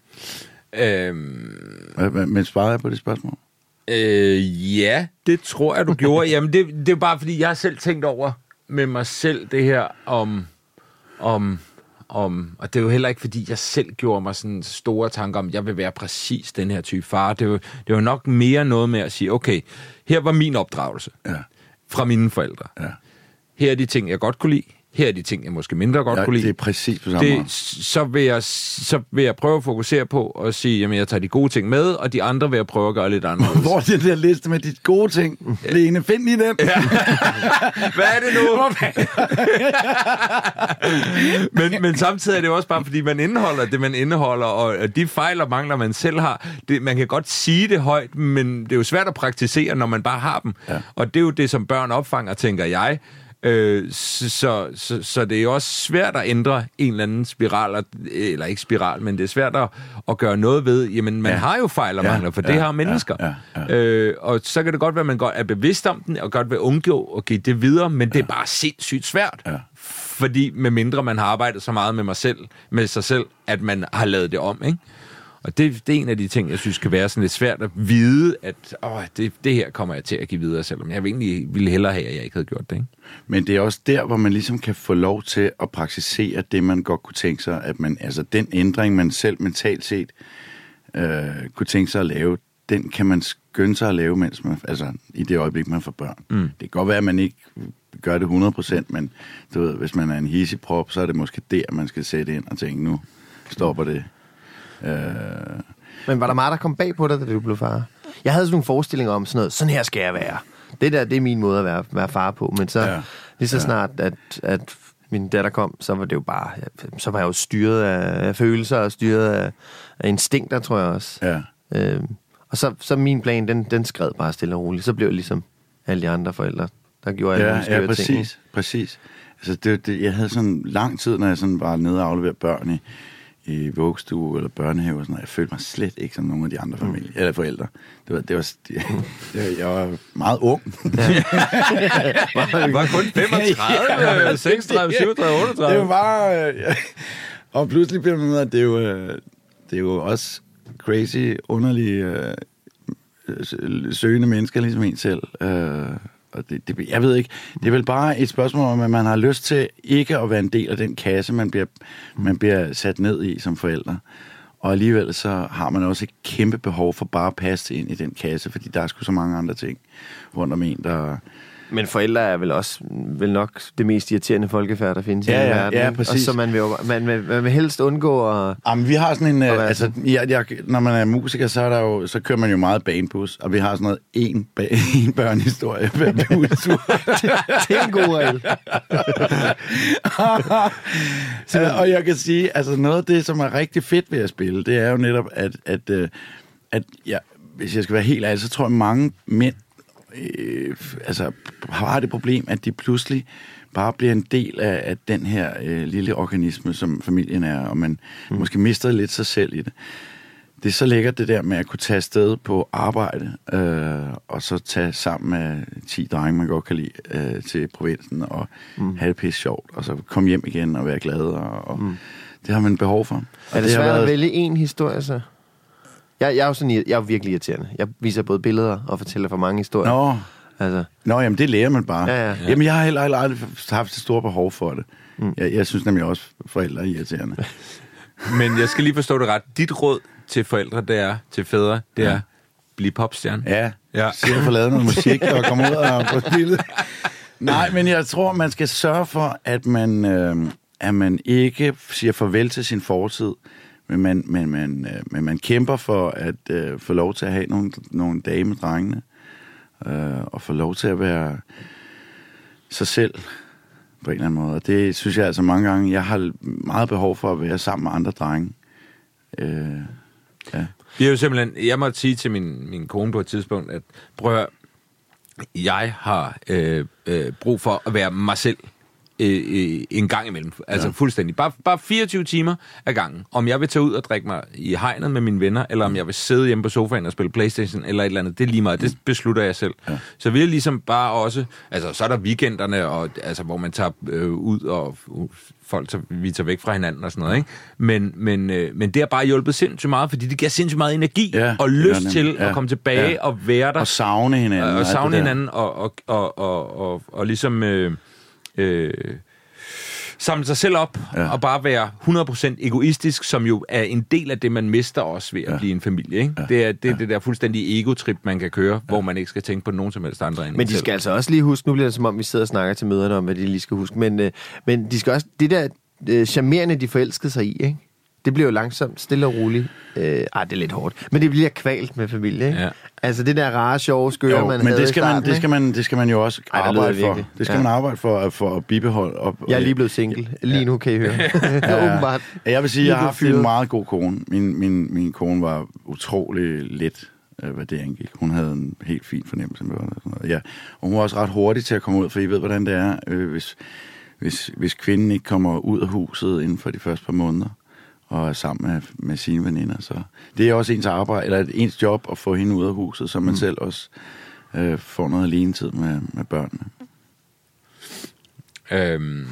Øhm... Men svarede jeg på det spørgsmål? Øh, ja, det tror jeg, du gjorde. Jamen, det, det er bare, fordi jeg har selv tænkt over med mig selv det her om, om, om, og det er jo heller ikke, fordi jeg selv gjorde mig sådan store tanker om, jeg vil være præcis den her type far. Det var, det var nok mere noget med at sige, okay, her var min opdragelse ja. fra mine forældre. Ja. Her er de ting, jeg godt kunne lide. Her er de ting, jeg måske mindre godt ja, kunne lide. Det er præcis på samme måde. Så vil, jeg, så vil jeg prøve at fokusere på og sige, jamen jeg tager de gode ting med, og de andre vil jeg prøve at gøre lidt anderledes. Hvor er den der liste med de gode ting? Lene, find lige den. Ja. Hvad er det nu? men, men samtidig er det også bare, fordi man indeholder det, man indeholder, og de fejl og mangler, man selv har. Det, man kan godt sige det højt, men det er jo svært at praktisere, når man bare har dem. Ja. Og det er jo det, som børn opfanger, tænker jeg. Øh, så, så, så det er jo også svært at ændre en eller anden spiral, eller ikke spiral, men det er svært at, at gøre noget ved. Jamen, man ja. har jo fejl og mangler, for ja, det har mennesker. Ja, ja, ja. Øh, og så kan det godt være, at man godt er bevidst om den, og godt vil undgå at give det videre, men det er bare sindssygt svært. Ja. Fordi med mindre man har arbejdet så meget med mig selv, med sig selv, at man har lavet det om, ikke? Og det, det er en af de ting, jeg synes kan være sådan lidt svært at vide, at åh, det, det her kommer jeg til at give videre, selvom jeg egentlig ville hellere have, at jeg ikke havde gjort det. Ikke? Men det er også der, hvor man ligesom kan få lov til at praktisere det, man godt kunne tænke sig, at man, altså den ændring, man selv mentalt set øh, kunne tænke sig at lave, den kan man skynde sig at lave, mens man, altså i det øjeblik, man får børn. Mm. Det kan godt være, at man ikke gør det hundrede procent, men du ved, hvis man er en hissigprop, så er det måske der, man skal sætte ind og tænke, nu stopper det. Uh... Men var der meget, der kom bag på dig, da du blev far? Jeg havde sådan nogle forestillinger om sådan noget, sådan her skal jeg være. Det der, det er min måde at være, være far på, men så ja. lige så snart, at, at min datter kom, så var det jo bare, så var jeg jo styret af, af følelser og styret af, af instinkter, tror jeg også. Ja. Øhm, og så, så min plan, den, den skred bare stille og roligt. Så blev jeg ligesom alle de andre forældre, der gjorde alle ja, de skøre ja, præcis, ting. præcis. Altså, det, det, jeg havde sådan lang tid, når jeg sådan var nede og afleverede børn i, i vuggestue eller børnehave og sådan noget. Jeg følte mig slet ikke som nogle af de andre familier, mm. eller forældre. Det var, det var, det, det, jeg var meget ung. var, var kun femogtredive, seksogtredive, syvogtredive, otteogtredive. Det var bare... Øh, ja. Og pludselig bliver man med, at det er jo, øh, det er jo også crazy, underlige, øh, søgende mennesker, ligesom en selv. Øh, og det, det, jeg ved ikke, det er vel bare et spørgsmål om, at man har lyst til ikke at være en del af den kasse, man bliver, man bliver sat ned i som forældre. Og alligevel så har man også et kæmpe behov for bare at passe ind i den kasse, fordi der er sgu så mange andre ting rundt om en, der... Men forældre er vel også vel nok det mest irriterende folkefærd, der findes ja, i ja, verden. Ja, præcis. Og så man vil, man vil, man vil helst undgå at... Jamen, vi har sådan en... Uh, altså, jeg, jeg, når man er musiker, så, er der jo, så kører man jo meget banebus, og vi har sådan noget en, en børnehistorie hver bustur. det, det er en god regel. uh, og jeg kan sige, altså noget af det, som er rigtig fedt ved at spille, det er jo netop, at, at, uh, at ja, hvis jeg skal være helt ærlig, så tror jeg, mange mænd Øh, altså har det problem, at de pludselig bare bliver en del af, af den her øh, lille organisme, som familien er, og man mm. måske mister lidt sig selv i det. Det er så lækkert det der med at kunne tage afsted på arbejde, øh, og så tage sammen med ti drenge, man godt kan lide, øh, til provinsen, og mm. have det pisse sjovt, og så komme hjem igen og være glad, og, og mm. det har man behov for. Er det, det svært været... at vælge en historie, så? Jeg, jeg er jo sådan, jeg er jo virkelig irriterende. Jeg viser både billeder og fortæller for mange historier. Nå, altså. Nå jamen det lærer man bare. Ja, ja. Jamen jeg har heller, heller aldrig haft et stort behov for det. Mm. Jeg, jeg synes nemlig også, forældre er irriterende. Men jeg skal lige forstå det ret. Dit råd til forældre, det er, til fædre, det er, ja. Blive popstjerne. Ja, ja. Så jeg får lavet noget musik og komme ud og få spillet. Nej, men jeg tror, man skal sørge for, at man, øh, at man ikke siger farvel til sin fortid. Men man, men, man, men man kæmper for at øh, få lov til at have nogle, nogle dage med drengene, øh, og få lov til at være sig selv på en eller anden måde. Og det synes jeg altså mange gange, jeg har meget behov for at være sammen med andre drenge. Øh, ja. Det er jo simpelthen, jeg måtte sige til min, min kone på et tidspunkt, at prøv at, jeg har øh, øh, brug for at være mig selv. Øh, en gang imellem. Altså ja. fuldstændig. Bare, bare fireogtyve timer ad gangen. Om jeg vil tage ud og drikke mig i hegnet med mine venner, eller om jeg vil sidde hjemme på sofaen og spille PlayStation, eller et eller andet, det er lige meget. Det beslutter jeg selv. Ja. Så vil jeg ligesom bare også... Altså, så er der weekenderne, og, altså, hvor man tager øh, ud, og uh, folk tager, vi tager væk fra hinanden og sådan noget, ikke? Men, men, øh, men det har bare hjulpet sindssygt meget, fordi det giver sindssygt meget energi ja, og lyst til ja, at komme tilbage ja. og være der. Og savne hinanden. Og, og savne hinanden, og, og, og, og, og, og ligesom... Øh, Øh, samle sig selv op ja. og bare være hundrede procent egoistisk, som jo er en del af det, man mister også ved at ja. blive en familie. Ikke? Ja. Det er det, ja. det der fuldstændig ego-trip, man kan køre, ja. hvor man ikke skal tænke på nogen som helst andre end Men de selv. skal altså også lige huske, nu bliver det som om, vi sidder og snakker til møderne om, hvad de lige skal huske, men, øh, men de skal også, det der øh, charmerende, de forelskede sig i, ikke? Det bliver jo langsomt, stille og roligt. Øh, ej, det er lidt hårdt. Men det bliver kvalt med familie, ikke? Ja. Altså det der rare, sjove skøre, jo, man men havde det skal i starten, man, det skal man, det skal man jo også ej, arbejde for. Det skal ja. man arbejde for, for at bibeholde. Op. Jeg er lige blevet single. Lige ja. nu kan I høre. ja. Åbenbart. Jeg vil sige, at jeg har haft en meget god kone. Min, min, min kone var utrolig let, hvad det angik. Hun havde en helt fin fornemmelse med det. Ja. Og hun var også ret hurtig til at komme ud, for I ved, hvordan det er, øh, hvis, hvis, hvis kvinden ikke kommer ud af huset inden for de første par måneder, og er sammen med, med sine veninder. Så det er også ens arbejde, eller ens job at få hende ud af huset, så man mm. selv også øh, får noget alene tid med, med børnene. Øhm,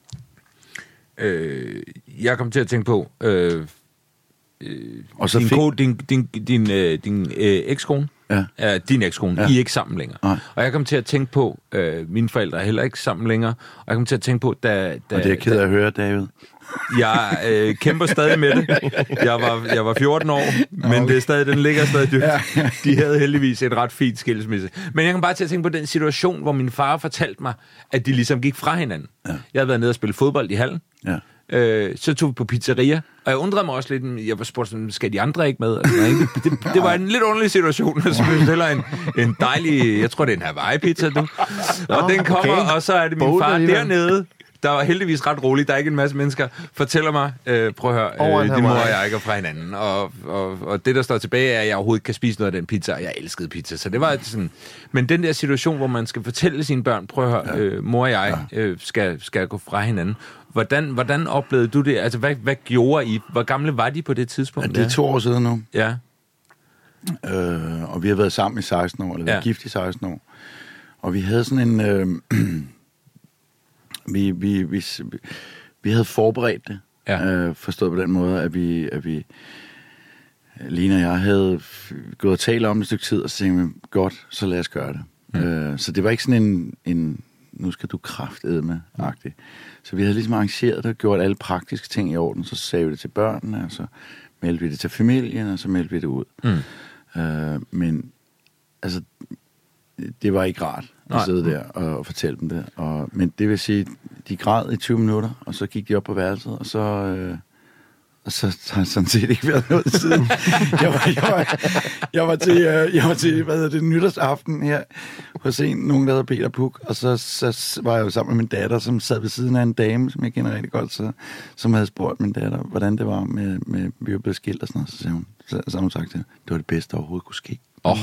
øh, jeg kom til at tænke på, øh, øh, og så din, fik... ko, din, din, din, øh, din øh, ekskone, ja. øh, din ekskone, ja. I er ikke sammen længere. Nej. Og jeg kom til at tænke på, øh, mine forældre er heller ikke sammen længere, og jeg kom til at tænke på, da... da og det er ked af at høre, David. Jeg øh, kæmper stadig med det. Jeg var, jeg var fjorten år, men okay. det er stadig, den ligger stadig dybt. De havde heldigvis et ret fint skilsmisse. Men jeg kan bare til at tænke på den situation, hvor min far fortalte mig, at de ligesom gik fra hinanden. Ja. Jeg havde været nede og spille fodbold i hallen. Ja. Øh, så tog vi på pizzeria, og jeg undrede mig også lidt, jeg var spurgt sådan, skal de andre ikke med? Altså, det, det, det var en lidt underlig situation, så vi bestiller en, en dejlig, jeg tror det er en Hawaii-pizza, du. Og den kommer, okay. og så er det min far dernede, der var heldigvis ret roligt, der er ikke en masse mennesker, fortæller mig, øh, prøv at høre, øh, din mor og jeg går fra hinanden, og, og, og det, der står tilbage, er, at jeg overhovedet ikke kan spise noget af den pizza, og jeg elskede pizza, så det var sådan, men den der situation, hvor man skal fortælle sine børn, prøv at høre, øh, mor og jeg øh, skal, skal gå fra hinanden, hvordan, hvordan oplevede du det, altså hvad, hvad gjorde I, hvor gamle var de på det tidspunkt? Ja, det er to år siden nu. Ja. Øh, og vi har været sammen i seksten år, eller været ja. gift i seksten år, og vi havde sådan en... Øh, Vi, vi, vi, vi havde forberedt det, ja. øh, forstået på den måde, at vi, at vi Lene og jeg havde gået og talt om det et stykke tid, og så tænkte vi, godt, så lad os gøre det. Mm. Øh, så det var ikke sådan en, en nu skal du kraftedme-agtigt. Mm. Så vi havde ligesom arrangeret det og gjort alle praktiske ting i orden, så sagde vi det til børnene, og så meldte vi det til familien, og så meldte vi det ud. Mm. Øh, men altså, det var ikke rart at Nej. sidde der og, og fortælle dem det. Og, men det vil sige, de græd i tyve minutter, og så gik de op på værelset, og så, øh, og så har jeg sådan set ikke været noget siden. jeg, var, jeg, var, jeg, var til, øh, jeg var til, hvad hedder det, nytårsaften her hos en, nogen der hedder Peter Puk, og så, så var jeg jo sammen med min datter, som sad ved siden af en dame, som jeg kender rigtig godt, så, som havde spurgt min datter, hvordan det var med, med vi var blevet skilt og sådan noget. Så sagde hun, så, så hun sagt til, det var det bedste, der overhovedet kunne ske. Oh.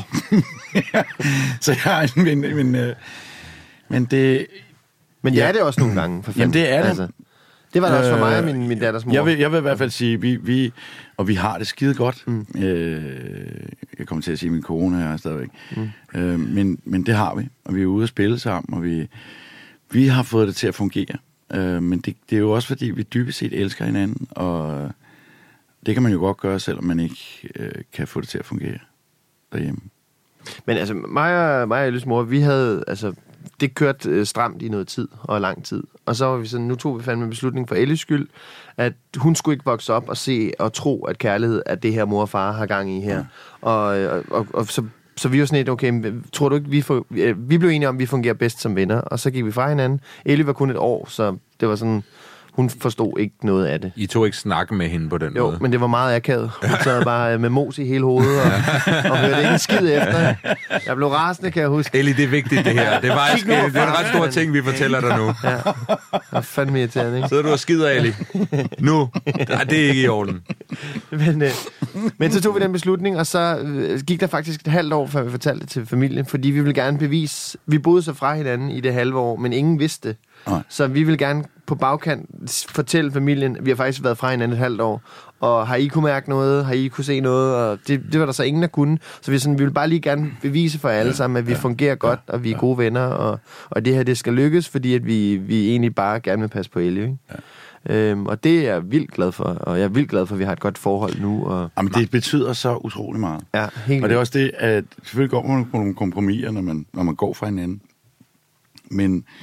Så jeg har en men, men, øh, men det... Men ja, det er også nogle gange. For Jamen, det er det. Altså, det var det også for mig og min, min datters mor. Jeg vil, jeg vil i hvert fald sige, vi, vi, og vi har det skide godt. Mm. Øh, jeg kommer til at sige, min kone er stadigvæk. Mm. Øh, men, men det har vi, og vi er ude at spille sammen, og vi, vi har fået det til at fungere. Øh, men det, det er jo også, fordi vi dybest set elsker hinanden, og det kan man jo godt gøre, selvom man ikke øh, kan få det til at fungere derhjemme. Men altså, mig og, mig og Elles mor, vi havde, altså, det kørte øh, stramt i noget tid, og lang tid. Og så var vi sådan, nu tog vi fandme en beslutning for Elles skyld, at hun skulle ikke vokse op og se og tro, at kærlighed er det her, mor og far har gang i her. Ja. Og, og, og, og så, så vi var sådan lidt, okay, tror du ikke, vi, får, vi blev enige om, at vi fungerer bedst som venner, og så gik vi fra hinanden. Elle var kun et år, så det var sådan... Hun forstod ikke noget af det. I tog ikke snakke med hende på den jo, måde? Jo, men det var meget akavet. Hun sad bare med mos i hele hovedet og, og hørte ikke en skid efter. Jeg blev rasende, kan jeg huske. Ellie, det er vigtigt det her. Det var faktisk, det er en ret stor ting, vi fortæller dig nu. Ja, det var fandme irriterende, ikke? Sidder du og skider, Ellie? Nu? Nej, det er ikke i orden. Men, øh, men så tog vi den beslutning, og så øh, gik der faktisk et halvt år, før vi fortalte det til familien, fordi vi ville gerne bevise, vi boede så fra hinanden i det halve år, men ingen vidste det. Nej. Så vi vil gerne på bagkant fortælle familien, vi har faktisk været fra hinanden et halvt år, og har I kunne mærke noget, har I kunne se noget, og det, det var der så ingen, der kunne. Så vi, sådan, vi vil bare lige gerne bevise for alle ja, sammen, at vi ja, fungerer godt, og vi er gode venner, og, og det her, det skal lykkes, fordi at vi, vi egentlig bare gerne vil passe på Elle, ikke? Ja. Øhm, og det er jeg vildt glad for, og jeg er vildt glad for, at vi har et godt forhold nu. Og Jamen, det betyder så utrolig meget. Ja, helt og det er også det, at selvfølgelig går man på nogle kompromiser, når man, når man går fra hinanden. Men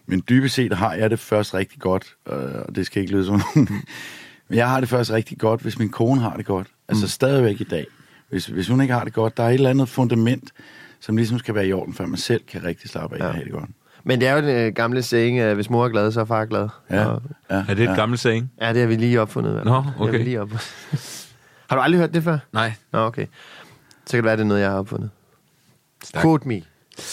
Men dybest set har jeg det først rigtig godt, og det skal ikke lyde som nogen. Men jeg har det først rigtig godt, hvis min kone har det godt. Altså mm. stadigvæk i dag. Hvis, hvis hun ikke har det godt, der er et eller andet fundament, som ligesom skal være i orden, før man selv kan rigtig slappe af ja. og have det godt. Men det er jo den øh, gamle saying, at hvis mor er glad, så er far glad. Ja. Og, ja. Er det et ja. gammelt saying? Ja, det har vi lige opfundet. Nå, okay. Lige opfundet. Har du aldrig hørt det før? Nej. Nå, okay. Så kan det være, det er noget, jeg har opfundet. Stak. Quote me.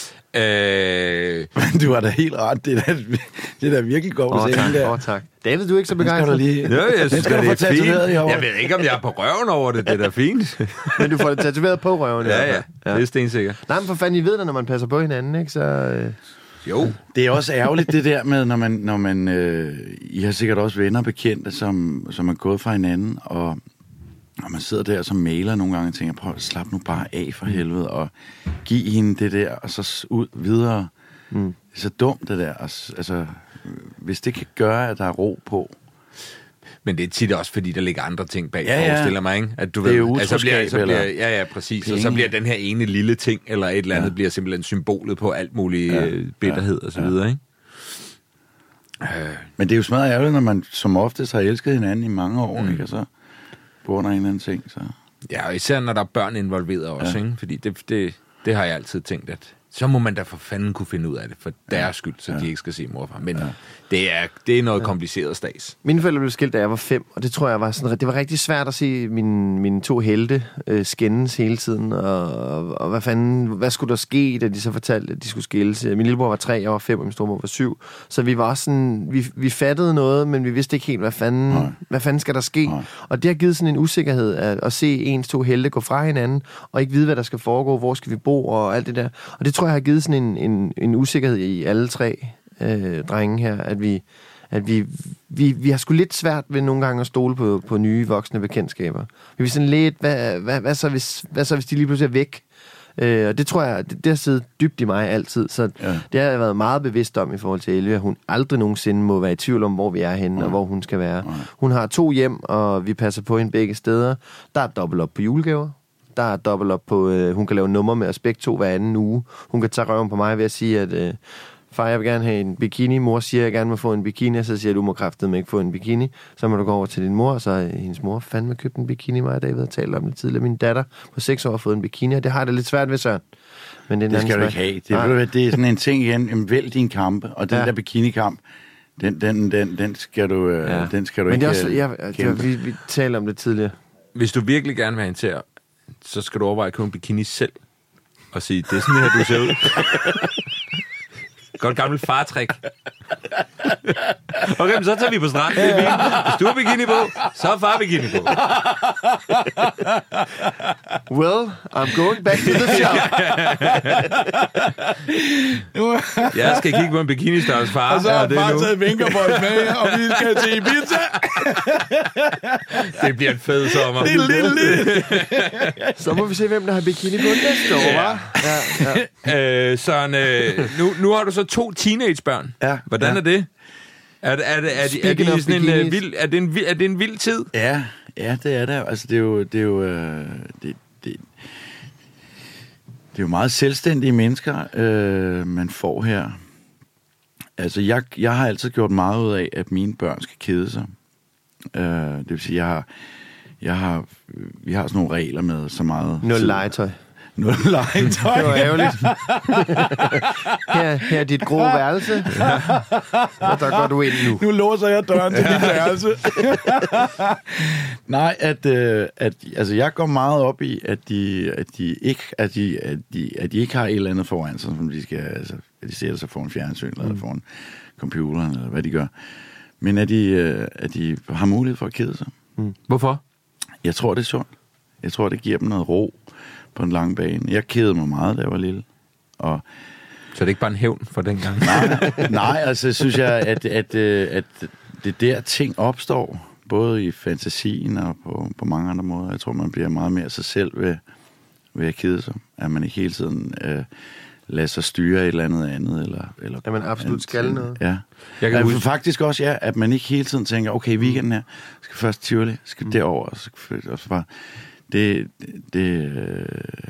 Øh... Du har da helt ret. Det er da, det er da virkelig godt. Åh, oh, tak. Der. Oh, tak. David, du er ikke så begejstret. Lige... Jo, jeg synes, det er fint. Jeg ved ikke, om jeg er på røven over det. Det er da fint. Men du får det tatoveret på røven. Ja, ja. ja. Det er stensikkert. Nej, men for fanden, I ved det, når man passer på hinanden, ikke? Så... Øh... Jo. Det er også ærgerligt, det der med, når man... Når man øh, I har sikkert også venner bekendte, som, som er gået fra hinanden, og... Og man sidder der som mailer nogle gange og tænker, prøv at slap nu bare af for helvede, og giv hende det der, og så ud videre. Mm. Det er så dumt, det der. Altså, hvis det kan gøre, at der er ro på. Men det er tit også, fordi der ligger andre ting bag, ja, ja. forestiller mig, ikke? At du det er ved, altså bliver, så bliver, Ja, ja, præcis. Penge. Og så bliver den her ene lille ting, eller et eller andet, ja. bliver simpelthen symbolet på alt muligt ja. bitterhed ja. og så videre, ikke? Øh. Men det er jo smadret ærgerligt, når man som oftest har elsket hinanden i mange år, mm. ikke? Og så på under en eller anden ting, så... Ja, og især når der er børn involveret også, ja. ikke? Fordi det, det, det har jeg altid tænkt, at så må man da for fanden kunne finde ud af det, for ja. deres skyld, så ja. de ikke skal se mor og far. Men ja. det, er, det er noget ja. kompliceret stads. Mine forældre blev skilt, da jeg var fem, og det tror jeg var sådan, det var rigtig svært at se mine, mine to helte øh, skændes hele tiden, og, og, og hvad fanden, hvad skulle der ske, da de så fortalte, at de skulle skilles. Min lillebror var tre, jeg var fem, og min stormor var syv, så vi var også sådan, vi, vi fattede noget, men vi vidste ikke helt, hvad fanden, Nej. hvad fanden skal der ske. Nej. Og det har givet sådan en usikkerhed at, at se ens to helte gå fra hinanden, og ikke vide, hvad der skal foregå, hvor skal vi bo, og alt det der. Og det tror jeg har givet sådan en, en, en usikkerhed i alle tre øh, drenge her, at vi at vi, vi, vi har sgu lidt svært ved nogle gange at stole på, på nye voksne bekendtskaber. Vi er sådan lidt, hvad, hvad, hvad, så hvis, hvad så hvis de lige pludselig er væk? Øh, og det tror jeg, det, det har siddet dybt i mig altid, så ja. det har jeg været meget bevidst om i forhold til Elvia. Hun aldrig nogensinde må være i tvivl om, hvor vi er henne, ja. og hvor hun skal være. Ja. Hun har to hjem, og vi passer på hende begge steder. Der er dobbelt op på julegaver. Der er dobbelt op på, øh, hun kan lave nummer med os begge to hver anden uge. Hun kan tage røven på mig ved at sige, at øh, far, jeg vil gerne have en bikini. Mor siger, at jeg gerne vil få en bikini. Og så siger jeg, du må kraftedeme ikke få en bikini. Så må du gå over til din mor, og så har hendes mor fandme købt en bikini. Mig og David har talt om det tidligere. Min datter på seks år har fået en bikini, og det har jeg da lidt svært ved, Søren. Men det, det skal du ikke have. Det, ah. det er sådan en ting igen. Jamen, vælg din kampe, og den ja. der bikinikamp, den, den, den, den skal du, ja. den skal du Men ikke det er også, jeg, det, vi, vi talte om det tidligere. Hvis du virkelig gerne vil have en til at så skal du overveje at købe en bikini selv, og sige, det er sådan her, du ser ud. Godt gammelt fartrik. Okay, men så tager vi på stranden. Det er fint. Hvis du har bikini på, så er far bikini på. Well, I'm going back to the shop. Jeg skal kigge på en bikini-størrelse far. Og så har far taget vinkerbold med, og vi skal til Ibiza. Det bliver en fed sommer. Lille, lille, lille. Så må vi se, hvem der har bikini på næste år, ja. ja, ja. Øh, sådan, øh, nu, nu har du så to teenagebørn. Ja. Hvordan ja. er det? Er, er, er, er, de, er, de sådan en, uh, vild, er, det en, er det en vild tid? Ja, ja, det er det. Altså, det er jo... Det er jo, øh, det, det, det er jo meget selvstændige mennesker, øh, man får her. Altså, jeg, jeg har altid gjort meget ud af, at mine børn skal kede sig. Øh, det vil sige, jeg har, jeg har, vi har sådan nogle regler med så meget... Nul legetøj. Nul legetøj. Det var ærgerligt. her, her er dit grå værelse. Og der går du ind nu. Nu låser jeg døren til dit værelse. Nej, at, øh, at altså, jeg går meget op i, at de, at de, ikke, at de, at de, at de ikke har et eller andet foran sig, som de skal, altså, at de ser sig foran fjernsyn, mm. eller foran computeren, eller hvad de gør. Men at de, øh, at de har mulighed for at kede sig. Mm. Hvorfor? Jeg tror, det er sundt. Jeg tror, det giver dem noget ro på en lang bane. Jeg kedede mig meget, da jeg var lille. Og så det er ikke bare en hævn for den gang? Nej, nej, altså synes jeg, at, at, at det der ting opstår, både i fantasien og på, på mange andre måder. Jeg tror, man bliver meget mere sig selv ved, ved at kede sig. At man ikke hele tiden øh, lader sig styre et eller andet andet. Eller, eller at man absolut skal ting. Noget. Ja. Jeg kan altså, faktisk også, ja, at man ikke hele tiden tænker, okay, weekenden her, skal først Tivoli, skal mm. derover, og så, og så bare... Det, det,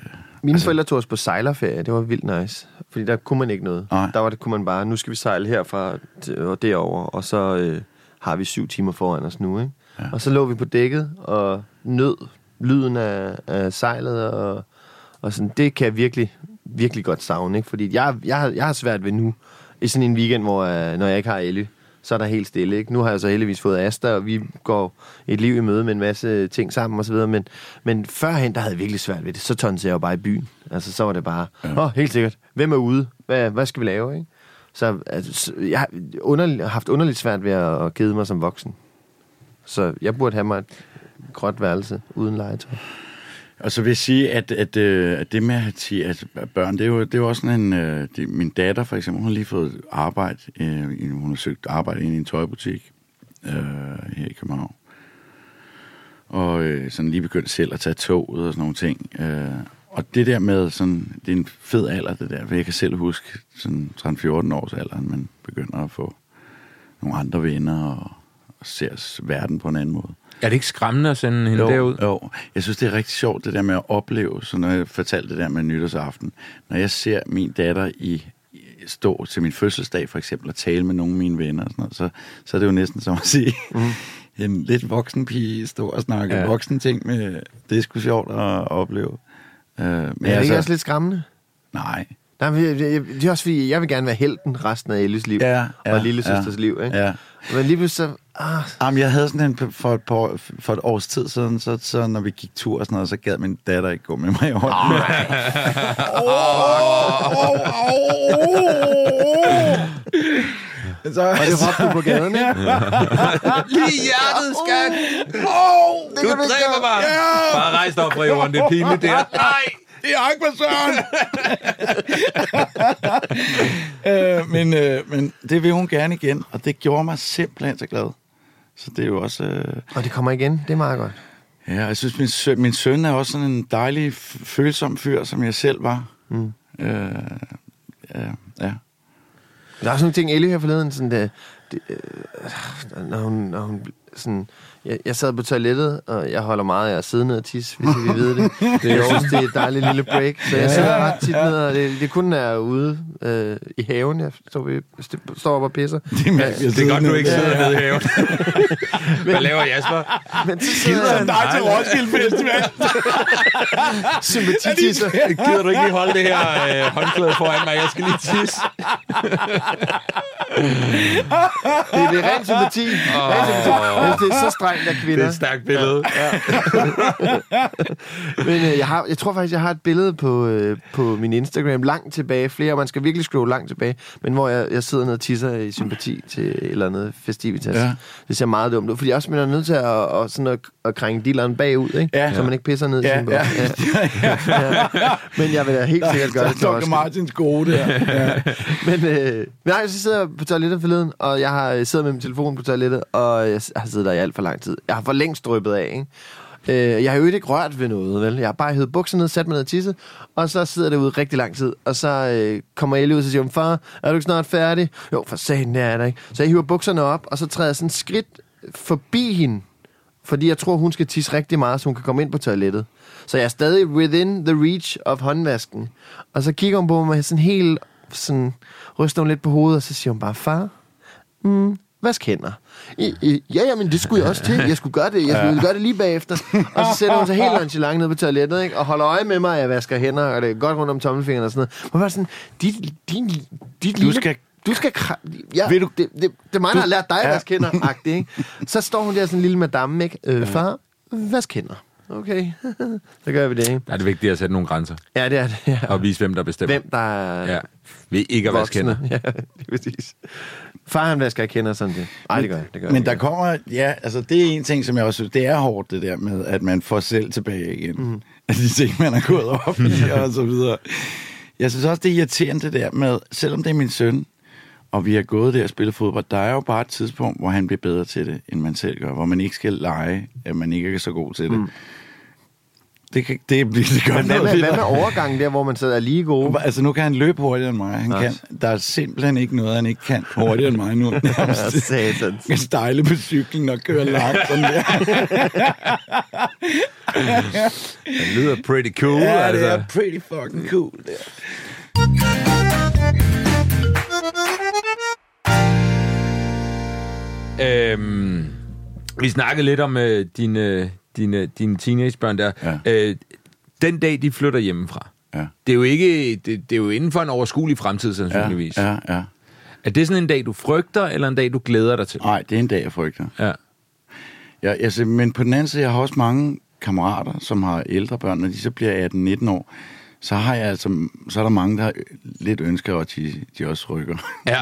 Mine altså, forældre tog os på sejlerferie, det var vildt nice. Fordi der kunne man ikke noget. Nej. Der var det, kunne man bare, nu skal vi sejle herfra og derover, og så øh, har vi syv timer foran os nu, ikke? Ja. Og så lå vi på dækket og nød lyden af, af sejlet, og, og sådan, det kan jeg virkelig, virkelig godt savne, ikke? Fordi jeg, jeg, har, jeg har svært ved nu, i sådan en weekend, hvor øh, når jeg ikke har Ellie, så er der helt stille, ikke? Nu har jeg så heldigvis fået Asta, og vi går et liv i møde med en masse ting sammen og så videre, men, men førhen, der havde jeg virkelig svært ved det. Så tonsede jeg jo bare i byen. Altså, så var det bare, åh, ja. oh, helt sikkert, hvem er ude? Hvad, hvad skal vi lave, ikke? Så altså, jeg har underlig, haft underligt svært ved at, at kede mig som voksen. Så jeg burde have mig et gråt værelse uden legetøj. Og så vil jeg sige, at, at, at det med at sige, at børn, det er jo, det er jo også sådan en... Det, min datter, for eksempel, hun har lige fået arbejde. Øh, hun har søgt arbejde inde i en tøjbutik øh, her i København. Og øh, sådan lige begyndt selv at tage toget og sådan nogle ting. Øh, og det der med sådan... Det er en fed alder, det der. For jeg kan selv huske sådan tretten fjorten års alderen, man begynder at få nogle andre venner og, og ser verden på en anden måde. Er det ikke skræmmende at sende hende jo, derud? Jo, jeg synes, det er rigtig sjovt, det der med at opleve, så når jeg fortalte det der med nytårsaften, når jeg ser min datter i, i stå til min fødselsdag for eksempel, og tale med nogle af mine venner og sådan noget, så, så er det jo næsten som at sige, mm. en lidt voksen pige stå og snakke ja. voksen ting med, det er sgu sjovt at opleve. Uh, men er det altså, ikke også lidt skræmmende? Nej. Nej, det er også fordi, jeg vil gerne være helten resten af Ellis liv, ja, ja, og lillesøsters ja, liv, ikke? Ja. Men lige pludselig så... Ah. Jamen, jeg havde sådan en for et, par, for et års tid siden, så, så når vi gik tur og sådan noget, så gad min datter ikke gå med mig i hånden. Så, og det råbte du på gaden, ikke? Lige hjertet, skat! Oh, du dræber mig! Yeah. Bare rejs dig op fra jorden, det er pinligt der. Nej! Det er ikke med Søren! øh, men, øh, men det vil hun gerne igen, og det gjorde mig simpelthen så glad. Så det er jo også... Øh... Og det kommer igen, det er meget godt. Ja, jeg synes, min søn, min søn er også sådan en dejlig, følsom fyr, som jeg selv var. Mm. Øh, ja, ja. Der er sådan nogle ting, Ellie her forleden, sådan det, det, øh, når hun, når hun sådan, jeg, jeg sad på toilettet, og jeg holder meget af at sidde ned og tisse, hvis I vil vide det. det jeg synes, det er et dejligt lille break, så jeg sidder ret tit ned, og det, det kun er ude øh, i haven, jeg står, ved, står op og pisser. Det er, mærke, det er godt, du ikke sidder nede i haven. Hvad laver Jasper? Men så sidder han dig til Roskilde Festival. Sympatitisser. Gider du ikke lige holde det her øh, håndklæde foran mig? Jeg skal lige tisse. det, er, det er ren sympati. Oh. Ren sympati. Det er så strengt af kvinder. Det er et stærkt billede. Ja. Ja. Men øh, jeg, har, jeg tror faktisk, jeg har et billede på, øh, på min Instagram langt tilbage. Flere, man skal virkelig scrolle langt tilbage. Men hvor jeg, jeg sidder ned og tisser i sympati til et eller andet festivitas. Ja. Det ser meget dumt ud. Fordi også man er nødt til at, og sådan at, at krænge dilleren bagud, ikke? Ja. Så man ikke pisser ned i ja. sin bog. Ja. Ja. Ja. Men jeg vil da helt sikkert gøre det til Roskilde. Martins gode der. Ja. Men øh, nej, så sidder jeg på toilettet forleden, og jeg har siddet med min telefon på toilettet, og jeg har siddet der i alt for lang tid. Jeg har for længst dryppet af, ikke? Øh, jeg har jo ikke rørt ved noget, vel? Jeg har bare hævet bukser ned, sat mig ned og tisset, og så sidder det ude rigtig lang tid, og så øh, kommer Ellie ud og siger, far, er du ikke snart færdig? Jo, for satan, det er der ikke. Så jeg hiver bukserne op, og så træder jeg sådan et skridt forbi hende, fordi jeg tror, hun skal tisse rigtig meget, så hun kan komme ind på toilettet. Så jeg er stadig within the reach of håndvasken. Og så kigger hun på mig sådan helt, sådan, ryster hun lidt på hovedet, og så siger hun bare, far, mm, vask hænder. I, I, ja, jamen, det skulle jeg også til. Jeg skulle gøre det. Jeg skulle gøre det lige bagefter. Og så sætter hun sig helt nonchalant ned på toilettet, ikke? Og holder øje med mig, at jeg vasker hænder, og det er godt rundt om tommelfingeren og sådan noget. Hvor var det sådan, dit, din, dit du skal... Du skal... Ja, det, det, det er mig, der har lært dig at vaske hænder, agtigt, ikke? Så står hun der sådan en lille madame, ikke? Øh, far, vask hænder. Okay, så gør vi det, ikke? Er det vigtigt at sætte nogle grænser? Ja, det er det, ja. Og vise, hvem der bestemmer. Hvem der er... Ja. Ved ikke at vaske hænder. Ja, det er præcis. Far, han vasker ikke hænder sådan det. Ej, det gør jeg. Det gør Men jeg. der kommer... Ja, altså det er en ting, som jeg også synes, det er hårdt, det der med, at man får selv tilbage igen. Mm. At de ting, man har gået op i, og så videre. Jeg synes også, det er irriterende, det der med, selvom det er min søn, og vi har gået der og spillet fodbold, der er jo bare et tidspunkt, hvor han bliver bedre til det, end man selv gør. Hvor man ikke skal lege, at man ikke er så god til det. Mm. Det, kan, det, det, det gør Men hvad noget. med, hvad med overgangen der, hvor man så er lige gode? Altså, nu kan han løbe hurtigere end mig. Han kan, der er simpelthen ikke noget, han ikke kan hurtigere end mig nu. Han kan stejle på cyklen og køre langt. Sådan der. Det lyder pretty cool, ja, altså. det er pretty fucking cool, der. Øhm, vi snakkede lidt om øh, dine, dine, dine teenagebørn der. Ja. Øh, den dag, de flytter hjemmefra, Ja. det er jo ikke, det, det er jo inden for en overskuelig fremtid, sandsynligvis. Ja, ja, ja. Er det sådan en dag, du frygter, eller en dag, du glæder dig til? Nej, det er en dag, jeg frygter. Ja. Ja, altså, men på den anden side, jeg har også mange kammerater, som har ældre børn, når de så bliver atten nitten år, så har jeg altså, så er der mange, der lidt ønsker, at de, de også rykker. Ja.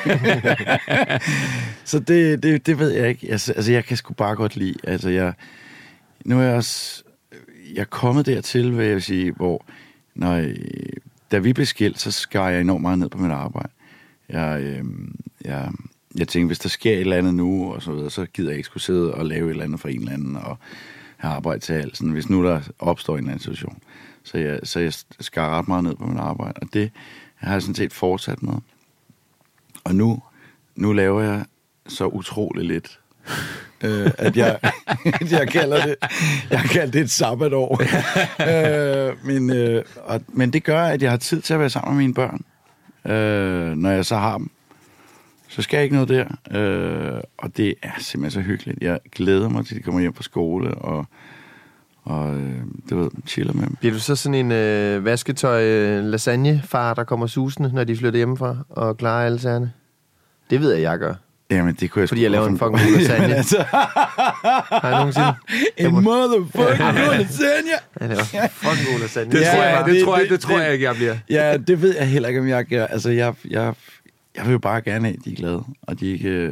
Så det, det, det ved jeg ikke. Altså, altså, jeg kan sgu bare godt lide. Altså, jeg, nu er jeg også, jeg er kommet dertil, vil jeg sige, hvor, når jeg, da vi blev skilt, så skar jeg enormt meget ned på mit arbejde. Jeg, øh, jeg, jeg tænkte, hvis der sker et eller andet nu, og så videre, så gider jeg ikke skulle sidde og lave et eller andet for en eller anden, og have arbejde til alt. Sådan, hvis nu der opstår en eller anden situation. Så jeg, så jeg skar ret meget ned på mit arbejde, og det har jeg sådan set fortsat med. Og nu, nu laver jeg så utroligt lidt, øh, at, jeg, at jeg kalder det, jeg kalder det et sabbatår. øh, men, øh, og, men det gør, at jeg har tid til at være sammen med mine børn, øh, når jeg så har dem. Så skal jeg ikke noget der, øh, og det er simpelthen så hyggeligt. Jeg glæder mig til, at de kommer hjem fra skole, og og øh, det ved, chiller med dem. Bliver du så sådan en øh, vasketøj øh, lasagnefar, der kommer susende, når de flytter hjemmefra og klarer alle sagerne? Det ved jeg, jeg gør. Jamen, det kunne jeg Fordi jeg laver en fucking god lasagne. altså. Har jeg nogensinde? En motherfucking god lasagne! Jeg laver fucking god lasagne. Det, Ja, tror jeg, det, det- tror jeg, det- det tror det- jeg ikke, jeg bliver. Ja, det ved jeg heller ikke, om jeg gør. Altså, jeg, jeg, jeg vil jo bare gerne have, at de er glade. Og de ikke... Øh,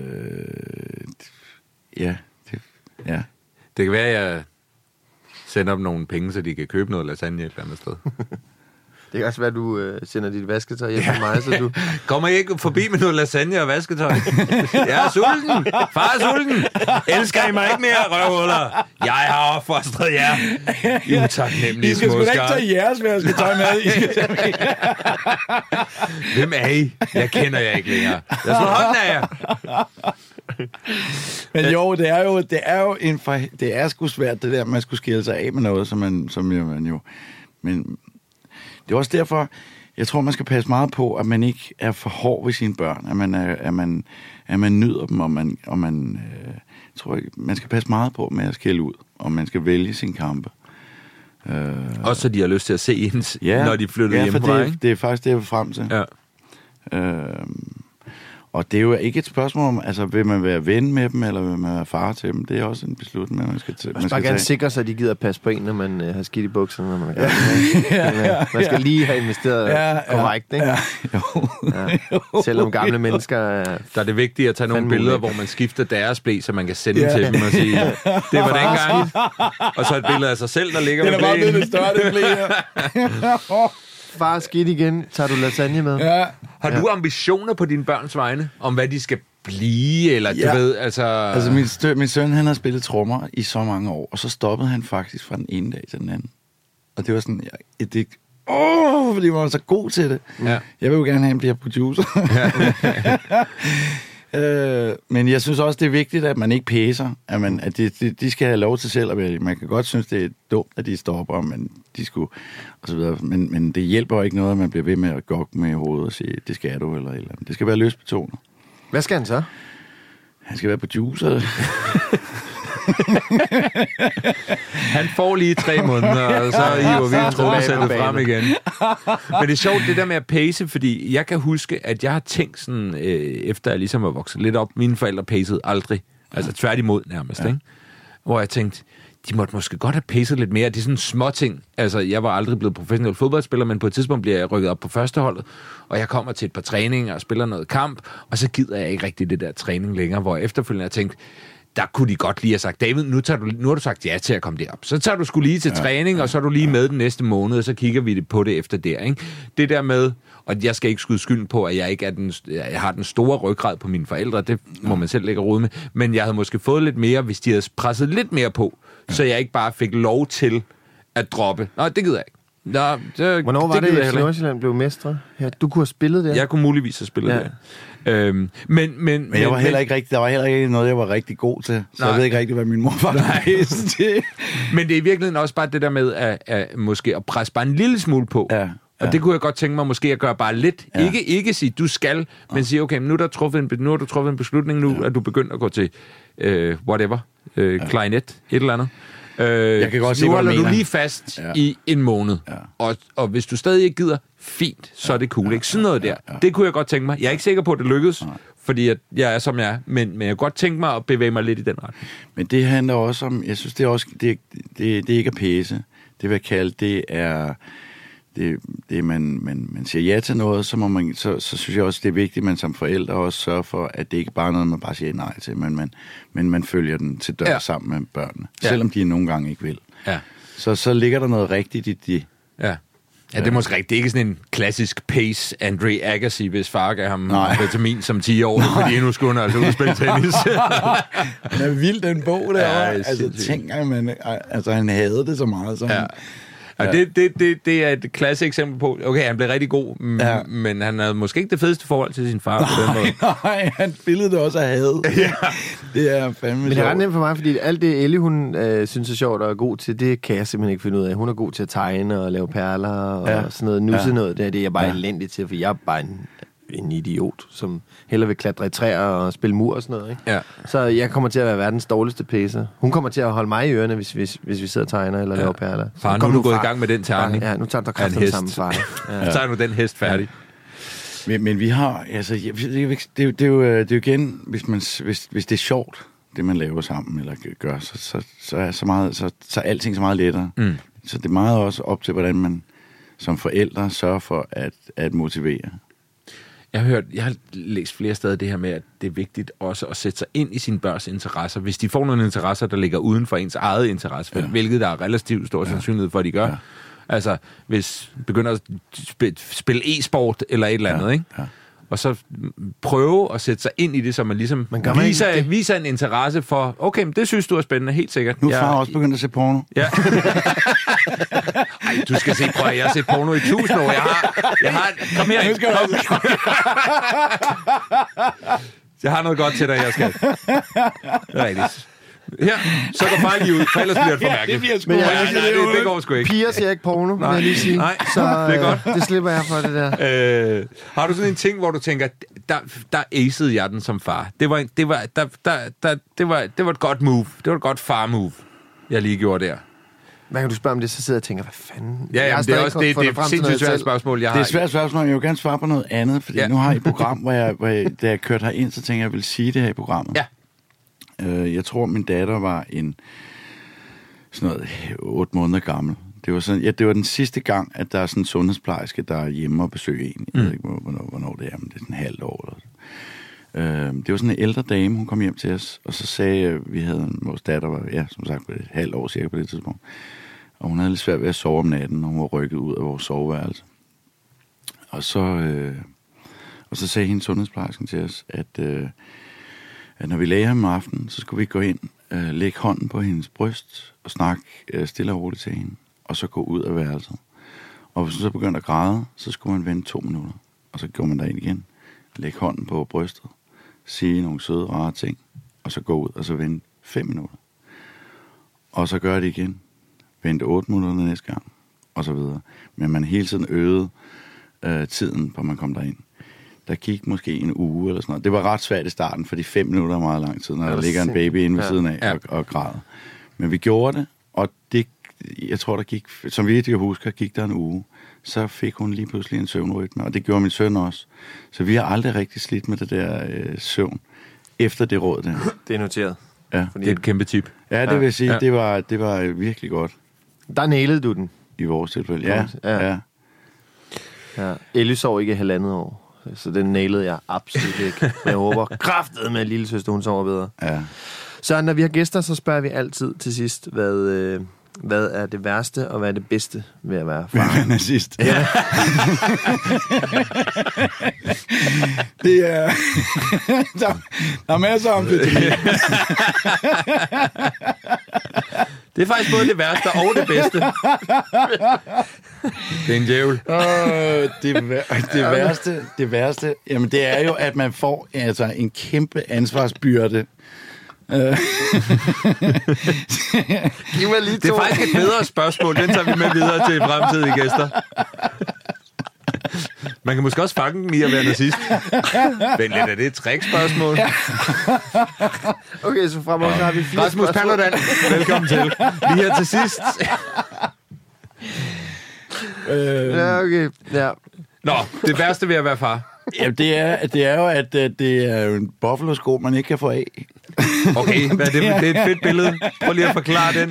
ja, det, ja. Det kan være, at jeg sender dem nogle penge, så de kan købe noget lasagne et eller andet sted. Det kan også være, at du øh, sender dit vasketøj hjem til mig, så du... Kommer I ikke forbi med noget lasagne og vasketøj? Jeg er sulten. Far er sulten. Elsker I mig ikke mere, røvhuller? Jeg har opfostret jer. I utaknemmelige I skal sgu da ikke småskar. tage jeres vasketøj med. I skal tage... Hvem er I? Jeg kender jer ikke længere. Jeg slår hånden af jer. Men jo, det er jo, det er jo en for... Det er sgu svært, det der, man skulle skille sig af med noget, som man, som jo, man jo... Men det er også derfor, jeg tror, man skal passe meget på, at man ikke er for hård ved sine børn, at man, er, at man, at man nyder dem, og man, og man øh, tror, man skal passe meget på med at skælde ud, og man skal vælge sin kampe. Øh, Også så de har lyst til at se ens, ja, når de flytter ja, hjemmefra, for det, ikke? det er faktisk det, jeg vil frem til. Ja. Øh, og det er jo ikke et spørgsmål om, altså vil man være ven med dem, eller vil man være far til dem. Det er også en beslutning, man skal tage. Man skal bare gerne sikre sig, at de gider at passe på en, når man øh, har skidt i bukserne, når man er gang. Ja, ja, man skal lige have investeret Ja, ja, korrekt, ikke? ja, jo. Ja. Selvom gamle mennesker er... Der er det vigtigt at tage nogle Fandme billeder, ulækkert. hvor man skifter deres ble, så man kan sende Ja. til dem og sige, det var dengang. Og så et billede af sig selv, der ligger Det med er bare blæen. blevet lidt større, det bliver. Far skidt igen, tager du lasagne med? Ja. Har du ambitioner på dine børns vegne, om hvad de skal blive, eller Ja. du ved, altså... Altså, min, stø- min søn, han har spillet trommer i så mange år, og så stoppede han faktisk fra den ene dag til den anden. Og det var sådan, jeg, det, åh, fordi man var så god til det. Ja. Jeg vil jo gerne have, at han bliver producer. øh, men jeg synes også, det er vigtigt, at man ikke pæser. At, man, at de, de, de skal have lov til selv at vælge. Man kan godt synes, det er dumt, at de stopper, men de skulle, og så videre. Men, men det hjælper jo ikke noget, at man bliver ved med at gokke med i hovedet og sige, det skal du, eller et eller andet. Det skal være løsbetonet. Hvad skal han så? Han skal være producer. Han får lige tre måneder, og så hiver vi trommesættet frem igen. Men det er sjovt, det der med at pace, fordi jeg kan huske, at jeg har tænkt sådan, øh, efter jeg ligesom var vokset lidt op, mine forældre pacede aldrig. Altså tværtimod nærmest, ja. Ikke? Hvor jeg tænkte, de måtte måske godt have pacet lidt mere. Det er sådan små ting. Altså, jeg var aldrig blevet professionel fodboldspiller, men på et tidspunkt bliver jeg rykket op på førsteholdet, og jeg kommer til et par træninger og spiller noget kamp, og så gider jeg ikke rigtig det der træning længere, hvor jeg efterfølgende har tænkt, der kunne de godt lige have sagt, David, nu, tager du, nu har du sagt ja til at komme derop. Så tager du sgu lige til ja, træning, ja, og så er du lige ja. med den næste måned, og så kigger vi det på det efter der. Ikke? Det der med, og jeg skal ikke skyde skylden på, at jeg ikke er den, jeg har den store ryggrad på mine forældre, det må man selv lægge råd med, men jeg havde måske fået lidt mere, hvis de havde presset lidt mere på, ja. så jeg ikke bare fik lov til at droppe. Nå, det gider jeg ikke. Nå, det, Hvornår var det, det at Nordsjælland blev mestre? Ja, du kunne have spillet det. Jeg kunne muligvis have spillet ja. det. Øhm, men, men, men jeg var men, heller ikke rigtig, der var heller ikke noget, jeg var rigtig god til. Så nej. Jeg ved ikke rigtig, hvad min mor var til. Men det er i virkeligheden også bare det der med at, at måske at presse bare en lille smule på. Ja. Og ja. det kunne jeg godt tænke mig måske at gøre bare lidt. Ja. Ikke, ikke sige, du skal, men sige, okay, nu, der truffet en, nu har du truffet en beslutning, nu ja. er du begyndt at gå til øh, whatever, øh, ja. klarinet, et eller andet. Øh, jeg kan godt se, nu hvad du holder mener. du lige fast ja. i en måned. Ja. Og, og hvis du stadig ikke gider, fint, så er det cool. Ja. Ikke? Sådan noget der. Ja. Ja. Det kunne jeg godt tænke mig. Jeg er ikke sikker på, at det lykkes, Nej. fordi at jeg er, som jeg er. Men, men jeg kunne godt tænke mig at bevæge mig lidt i den retning. Men det handler også om, jeg synes, det er, også, det, det, det er ikke at pæse. Det vil jeg kalde, det er... Det, det man, man, man siger ja til noget, så, må man, så, så synes jeg også, det er vigtigt, at man som forældre også sørger for, at det ikke bare er noget, man bare siger nej til, men man, men man følger den til dør ja. sammen med børnene, ja. selvom de nogle gange ikke vil. Ja. Så, så ligger der noget rigtigt i de... Ja. Ja, det er måske rigtigt. Det er ikke sådan en klassisk pace Andre Agassi, hvis far gav ham vitamin som ti år, fordi nu skulle hun altså ud og spille tennis. Han er vild, den bog der. Ja, altså, tænk, man, altså, han havde det så meget, som... Ja. Ja. Ja. Det, det, det, det er et klasse eksempel på, okay, han blev rigtig god, m- ja. men han havde måske ikke det fedeste forhold til sin far. Nej, på den måde. nej, han spillede det også af had. Ja. Det er fandme Men det er ret nemt for mig, fordi alt det Ellie, hun øh, synes er sjovt og er god til, det kan jeg simpelthen ikke finde ud af. Hun er god til at tegne og lave perler og ja. sådan noget nusse ja. noget. Det er det, jeg er bare ja. elendig til, for jeg er bare en, en idiot, som hellere vil klatre i træer og spille mur og sådan noget. Ikke? Ja. Så jeg kommer til at være verdens dårligste pacer. Hun kommer til at holde mig i ørerne, hvis, hvis, hvis vi sidder og tegner eller ja. laver perler. Så far, nu er du gået i gang med den tegning. Ja, nu tager du kraften sammen, far. Ja. Så tager du den hest færdig. Men, men vi har, altså, det er, det, er, det, er jo, det er jo igen, hvis, man, hvis, hvis det er sjovt, det man laver sammen eller gør, så, så, så er så meget, så, så er alting så meget lettere. Mm. Så det er meget også op til, hvordan man som forældre sørger for at, at motivere. Jeg har hørt, jeg har læst flere steder det her med, at det er vigtigt også at sætte sig ind i sine børns interesser. Hvis de får nogle interesser, der ligger uden for ens eget interesse, ja. hvilket der er relativt stor ja. sandsynlighed for, at de gør. Ja. Altså, hvis de begynder at spille e-sport eller et eller andet, ja. ikke? Ja. Og så prøve at sætte sig ind i det, så man ligesom man viser, man viser en interesse for, okay, men det synes du er spændende, helt sikkert. Nu er far også begyndt at se porno. Ja. Ej, du skal se, prøv at jeg har set porno i tusind år. Jeg har, jeg har, kom her, kom. Jeg har noget godt til dig, jeg skal. Det er rigtigt. Her, så går far lige ud, for ellers bliver det for mærkeligt. Ja, det bliver sgu. Ja, nej, nej, det, det går sgu ikke. Piger ser ikke porno, nej, vil jeg lige sige. Nej, så det er godt. Det slipper jeg for, det der. Øh, har du sådan en ting, hvor du tænker, der, der acede jeg den som far. Det var, det var, der, der, der, det var, det var et godt move. Det var et godt far-move, jeg lige gjorde der. Hvad kan du spørge om det, så sidder jeg og tænker, hvad fanden? Ja, jamen, det er også det, det er sindssygt svært spørgsmål, jeg har. Det er svært spørgsmål, jeg vil gerne svare på noget andet, fordi ja. nu har jeg et program, hvor jeg, hvor jeg, da jeg kørte herind, så tænkte jeg, jeg vil sige det her i programmet. Ja. Uh, jeg tror, min datter var en sådan noget otte måneder gammel. Det var, sådan, ja, det var den sidste gang, at der er sådan en sundhedsplejerske, der er hjemme og besøger en. Jeg mm. ved ikke, hvornår, hvornår det er, men det er sådan en halvt år. Eller uh, det var sådan en ældre dame, hun kom hjem til os, og så sagde, uh, vi havde, vores datter var, ja, som sagt, et halvt år cirka på det tidspunkt. Og hun havde lidt svært ved at sove om natten, og hun var rykket ud af vores soveværelse. Og så, øh, og så sagde hende sundhedsplejersken til os, at, øh, at når vi lagde ham om aftenen, så skulle vi gå ind, øh, lægge hånden på hendes bryst og snakke øh, stille og roligt til hende, og så gå ud af værelset. Og hvis hun så begyndte at græde, så skulle man vente to minutter, og så går man derind igen, lægge hånden på brystet, sige nogle søde, rare ting, og så gå ud, og så vente fem minutter. Og så gør det igen. Vente otte minutter næste gang, og så videre. Men man hele tiden øgede øh, tiden, hvor man kom derind. Der gik måske en uge eller sådan noget. Det var ret svært i starten, fordi fem minutter er meget lang tid, når der ligger en baby inde ved ja. siden af ja. og, og græder. Men vi gjorde det, og det, jeg tror, der gik, som vi ikke husker, gik der en uge. Så fik hun lige pludselig en søvnrytme, og det gjorde min søn også. Så vi har aldrig rigtig slidt med det der øh, søvn, efter det råd der. Det er noteret. Ja. Det er et kæmpe tip. Ja, det vil jeg sige, ja. det, var, det var virkelig godt. Der nailede du den. I vores tilfælde, ja. ja. ja. ja. Ellie sov ikke halvandet år, så den nailede jeg absolut ikke. Jeg håber kraftet med, at lille søster, hun sover bedre. Ja. Så når vi har gæster, så spørger vi altid til sidst, hvad, øh, hvad er det værste, og hvad er det bedste ved at være far? Hvad er nazist? Ja. det er... der, der er masser om det. Det er faktisk både det værste og det bedste. Det er en djævel. Uh, det, vær- det, værste, det værste, jamen det er jo, at man får altså en kæmpe ansvarsbyrde. Uh. Giv mig lige Det er faktisk et bedre spørgsmål. Den tager vi med videre til fremtidige gæster. Man kan måske også fange den i at være nazist. Vent lidt, er det et trickspørgsmål? Okay, så fremover så har vi fire Rasmus Paludan, velkommen til. Lige her til sidst. Øh, Ja, okay. Ja. Nå, det værste ved at være far. ja, det, er, det er jo, at øh, det er jo en buffalo-sko, man ikke kan få af. Okay, hvad er det, det er et fedt billede. Prøv lige at forklare den.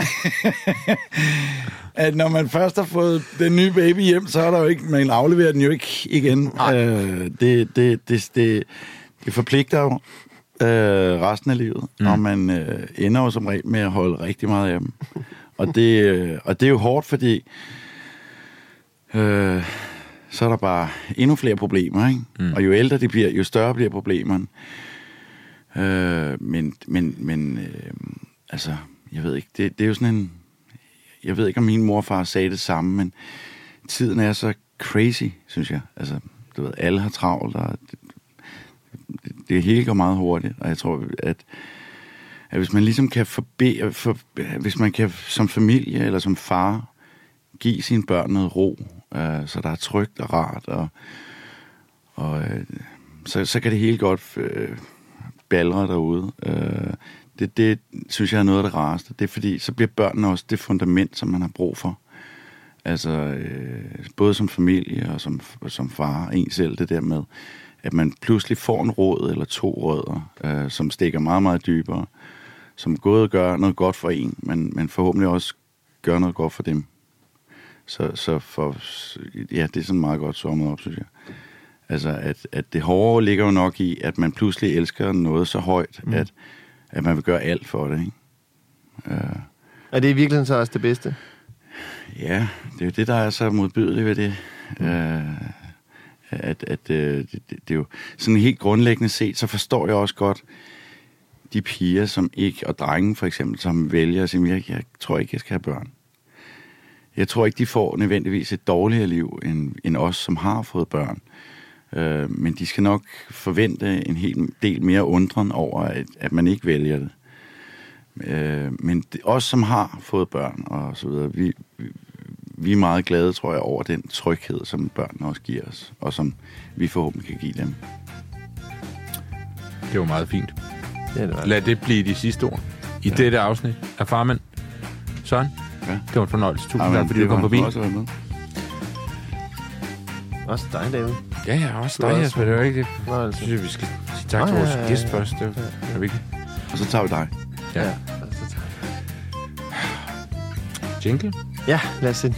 At når man først har fået den nye baby hjem, så er der jo ikke, man afleverer den jo ikke igen. Øh, det, det, det, det, det forpligter jo øh, resten af livet, mm. og man øh, ender jo som regel med at holde rigtig meget af dem. Og det, øh, og det er jo hårdt, fordi øh, så er der bare endnu flere problemer, ikke? Mm. Og jo ældre de bliver, jo større bliver problemerne. Øh, men, men, men øh, altså, jeg ved ikke, det, det er jo sådan en... Jeg ved ikke, om min mor og far sagde det samme, men tiden er så crazy, synes jeg. Altså, du ved, alle har travlt, og det, det, det hele går meget hurtigt, og jeg tror, at, at hvis man ligesom kan forbe, for, hvis man kan som familie eller som far give sine børn noget ro, øh, så der er trygt og rart, og, og øh, så, så kan det hele godt øh, ballre derude. Øh, Det, det synes jeg er noget af det rareste. Det er fordi, så bliver børnene også det fundament, som man har brug for. Altså, øh, både som familie og som, som far, en selv, det der med, at man pludselig får en råd eller to rødder, øh, som stikker meget, meget dybere, som både gør noget godt for en, men, men forhåbentlig også gør noget godt for dem. Så, så for, ja, det er sådan meget godt summet op, synes jeg. Altså, at, at det hårde ligger jo nok i, at man pludselig elsker noget så højt, mm. at at man vil gøre alt for det, ikke? Uh, Er det i virkeligheden så også det bedste? ja, det er jo det, der er så modbydeligt ved det. Mm. Uh, at, at uh, det, det, det er jo sådan helt grundlæggende set, så forstår jeg også godt de piger, som ikke, og drenge for eksempel, som vælger at sige, jeg, jeg tror ikke, jeg skal have børn. Jeg tror ikke, de får nødvendigvis et dårligere liv, end, end os, som har fået børn. Øh, men de skal nok forvente en hel del mere undren over, at, at man ikke vælger det. Øh, men det, os, som har fået børn og så videre, vi, vi, vi er meget glade, tror jeg, over den tryghed, som børnene også giver os, og som vi forhåbentlig kan give dem. Det var meget fint. Ja, det var. Lad det blive de sidste ord i ja. dette afsnit af Farmand. Søren, ja. Det var en fornøjelse. Tusind ja, tak, fordi du kom forbi. Også med. Også dig, David. Ja, ja, også dig, Jesper. Det var ikke det. Nå, altså. Jeg synes, vi skal sige tak til Nå, vores ja, ja, ja. gæst først. Det var, det var vigtigt. Og så tager vi dig. Ja. Ja. Jingle? Ja, lad os se.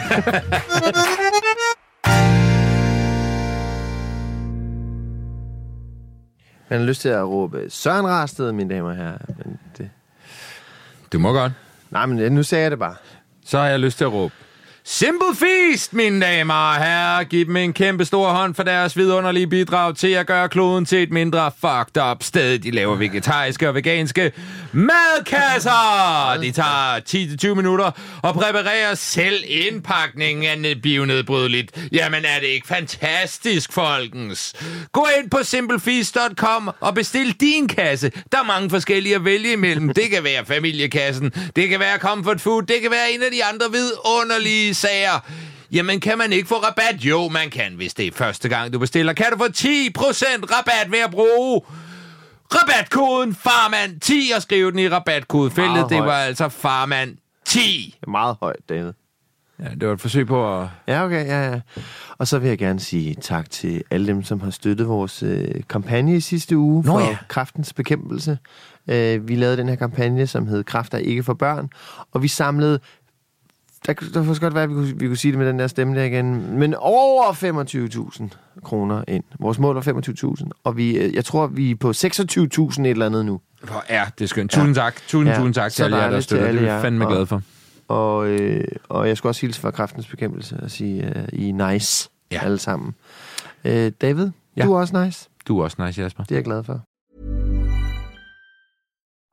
Man har lyst til at råbe Søren Rasted, mine damer og herrer. Men det... Du må godt. Nej, men nu sagde jeg det bare. Så har jeg lyst til at råbe Simple Feast, mine damer og herrer. Giv dem en kæmpe stor hånd for deres vidunderlige bidrag til at gøre kloden til et mindre fucked up sted. De laver vegetariske og veganske madkasser. De tager ti til tyve minutter og præparerer selv indpakningen af bionedbrydeligt. Jamen er det ikke fantastisk, folkens? Gå ind på simple feast punktum com og bestil din kasse. Der er mange forskellige at vælge imellem. Det kan være familiekassen, det kan være comfort food, det kan være en af de andre vidunderlige sager. Jamen, kan man ikke få rabat? Jo, man kan, hvis det er første gang, du bestiller. Kan du få ti procent rabat ved at bruge rabatkoden farmand ti og skrive den i rabatkodefeltet. Det var altså farmand ti. Det er meget højt, David. Ja, det var et forsøg på at... Ja, okay, ja, ja. Og så vil jeg gerne sige tak til alle dem, som har støttet vores øh, kampagne i sidste uge Nå, for ja. kræftens bekæmpelse. Øh, vi lavede den her kampagne, som hed Kræft er ikke for børn, og vi samlede... Der, der kunne godt være, at vi kunne, vi kunne sige det med den der stemme der igen. Men over femogtyve tusind kroner ind. Vores mål var femogtyve tusind. Og vi, jeg tror, vi er på seksogtyve tusind et eller andet nu. Hvor er det skønt. Tusind tak. Tusind, Ja. tusind tak til alle jer, der støtter. Det er vi fandme glad for. Og, øh, og jeg skal også hilse fra Kræftens Bekæmpelse og sige, øh, I er nice Ja. alle sammen. Øh, David, Ja. du er også nice. Du er også nice, Jasper. Det er jeg glad for.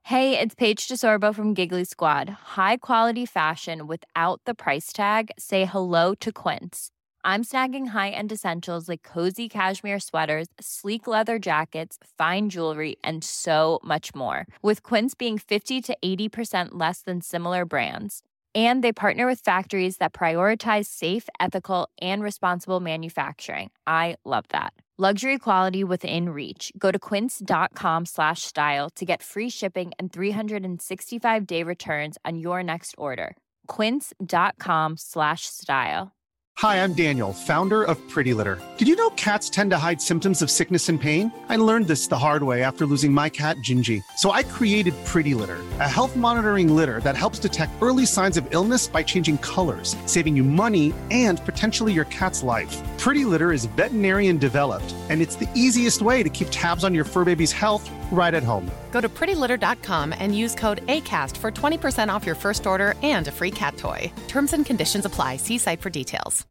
Hey, it's Paige DeSorbo from Giggly Squad. High quality fashion without the price tag. Say hello to Quince. I'm snagging high-end essentials like cozy cashmere sweaters, sleek leather jackets, fine jewelry, and so much more. With Quince being fifty to eighty percent less than similar brands. And they partner with factories that prioritize safe, ethical, and responsible manufacturing. I love that. Luxury quality within reach. Go to quince.com slash style to get free shipping and three sixty-five day returns on your next order. Quince.com slash style. Hi, I'm Daniel, founder of Pretty Litter. Did you know cats tend to hide symptoms of sickness and pain? I learned this the hard way after losing my cat, Gingy. So I created Pretty Litter, a health monitoring litter that helps detect early signs of illness by changing colors, saving you money and potentially your cat's life. Pretty Litter is veterinarian developed, and it's the easiest way to keep tabs on your fur baby's health right at home. Go to pretty litter dot com and use code ACAST for twenty percent off your first order and a free cat toy. Terms and conditions apply. See site for details.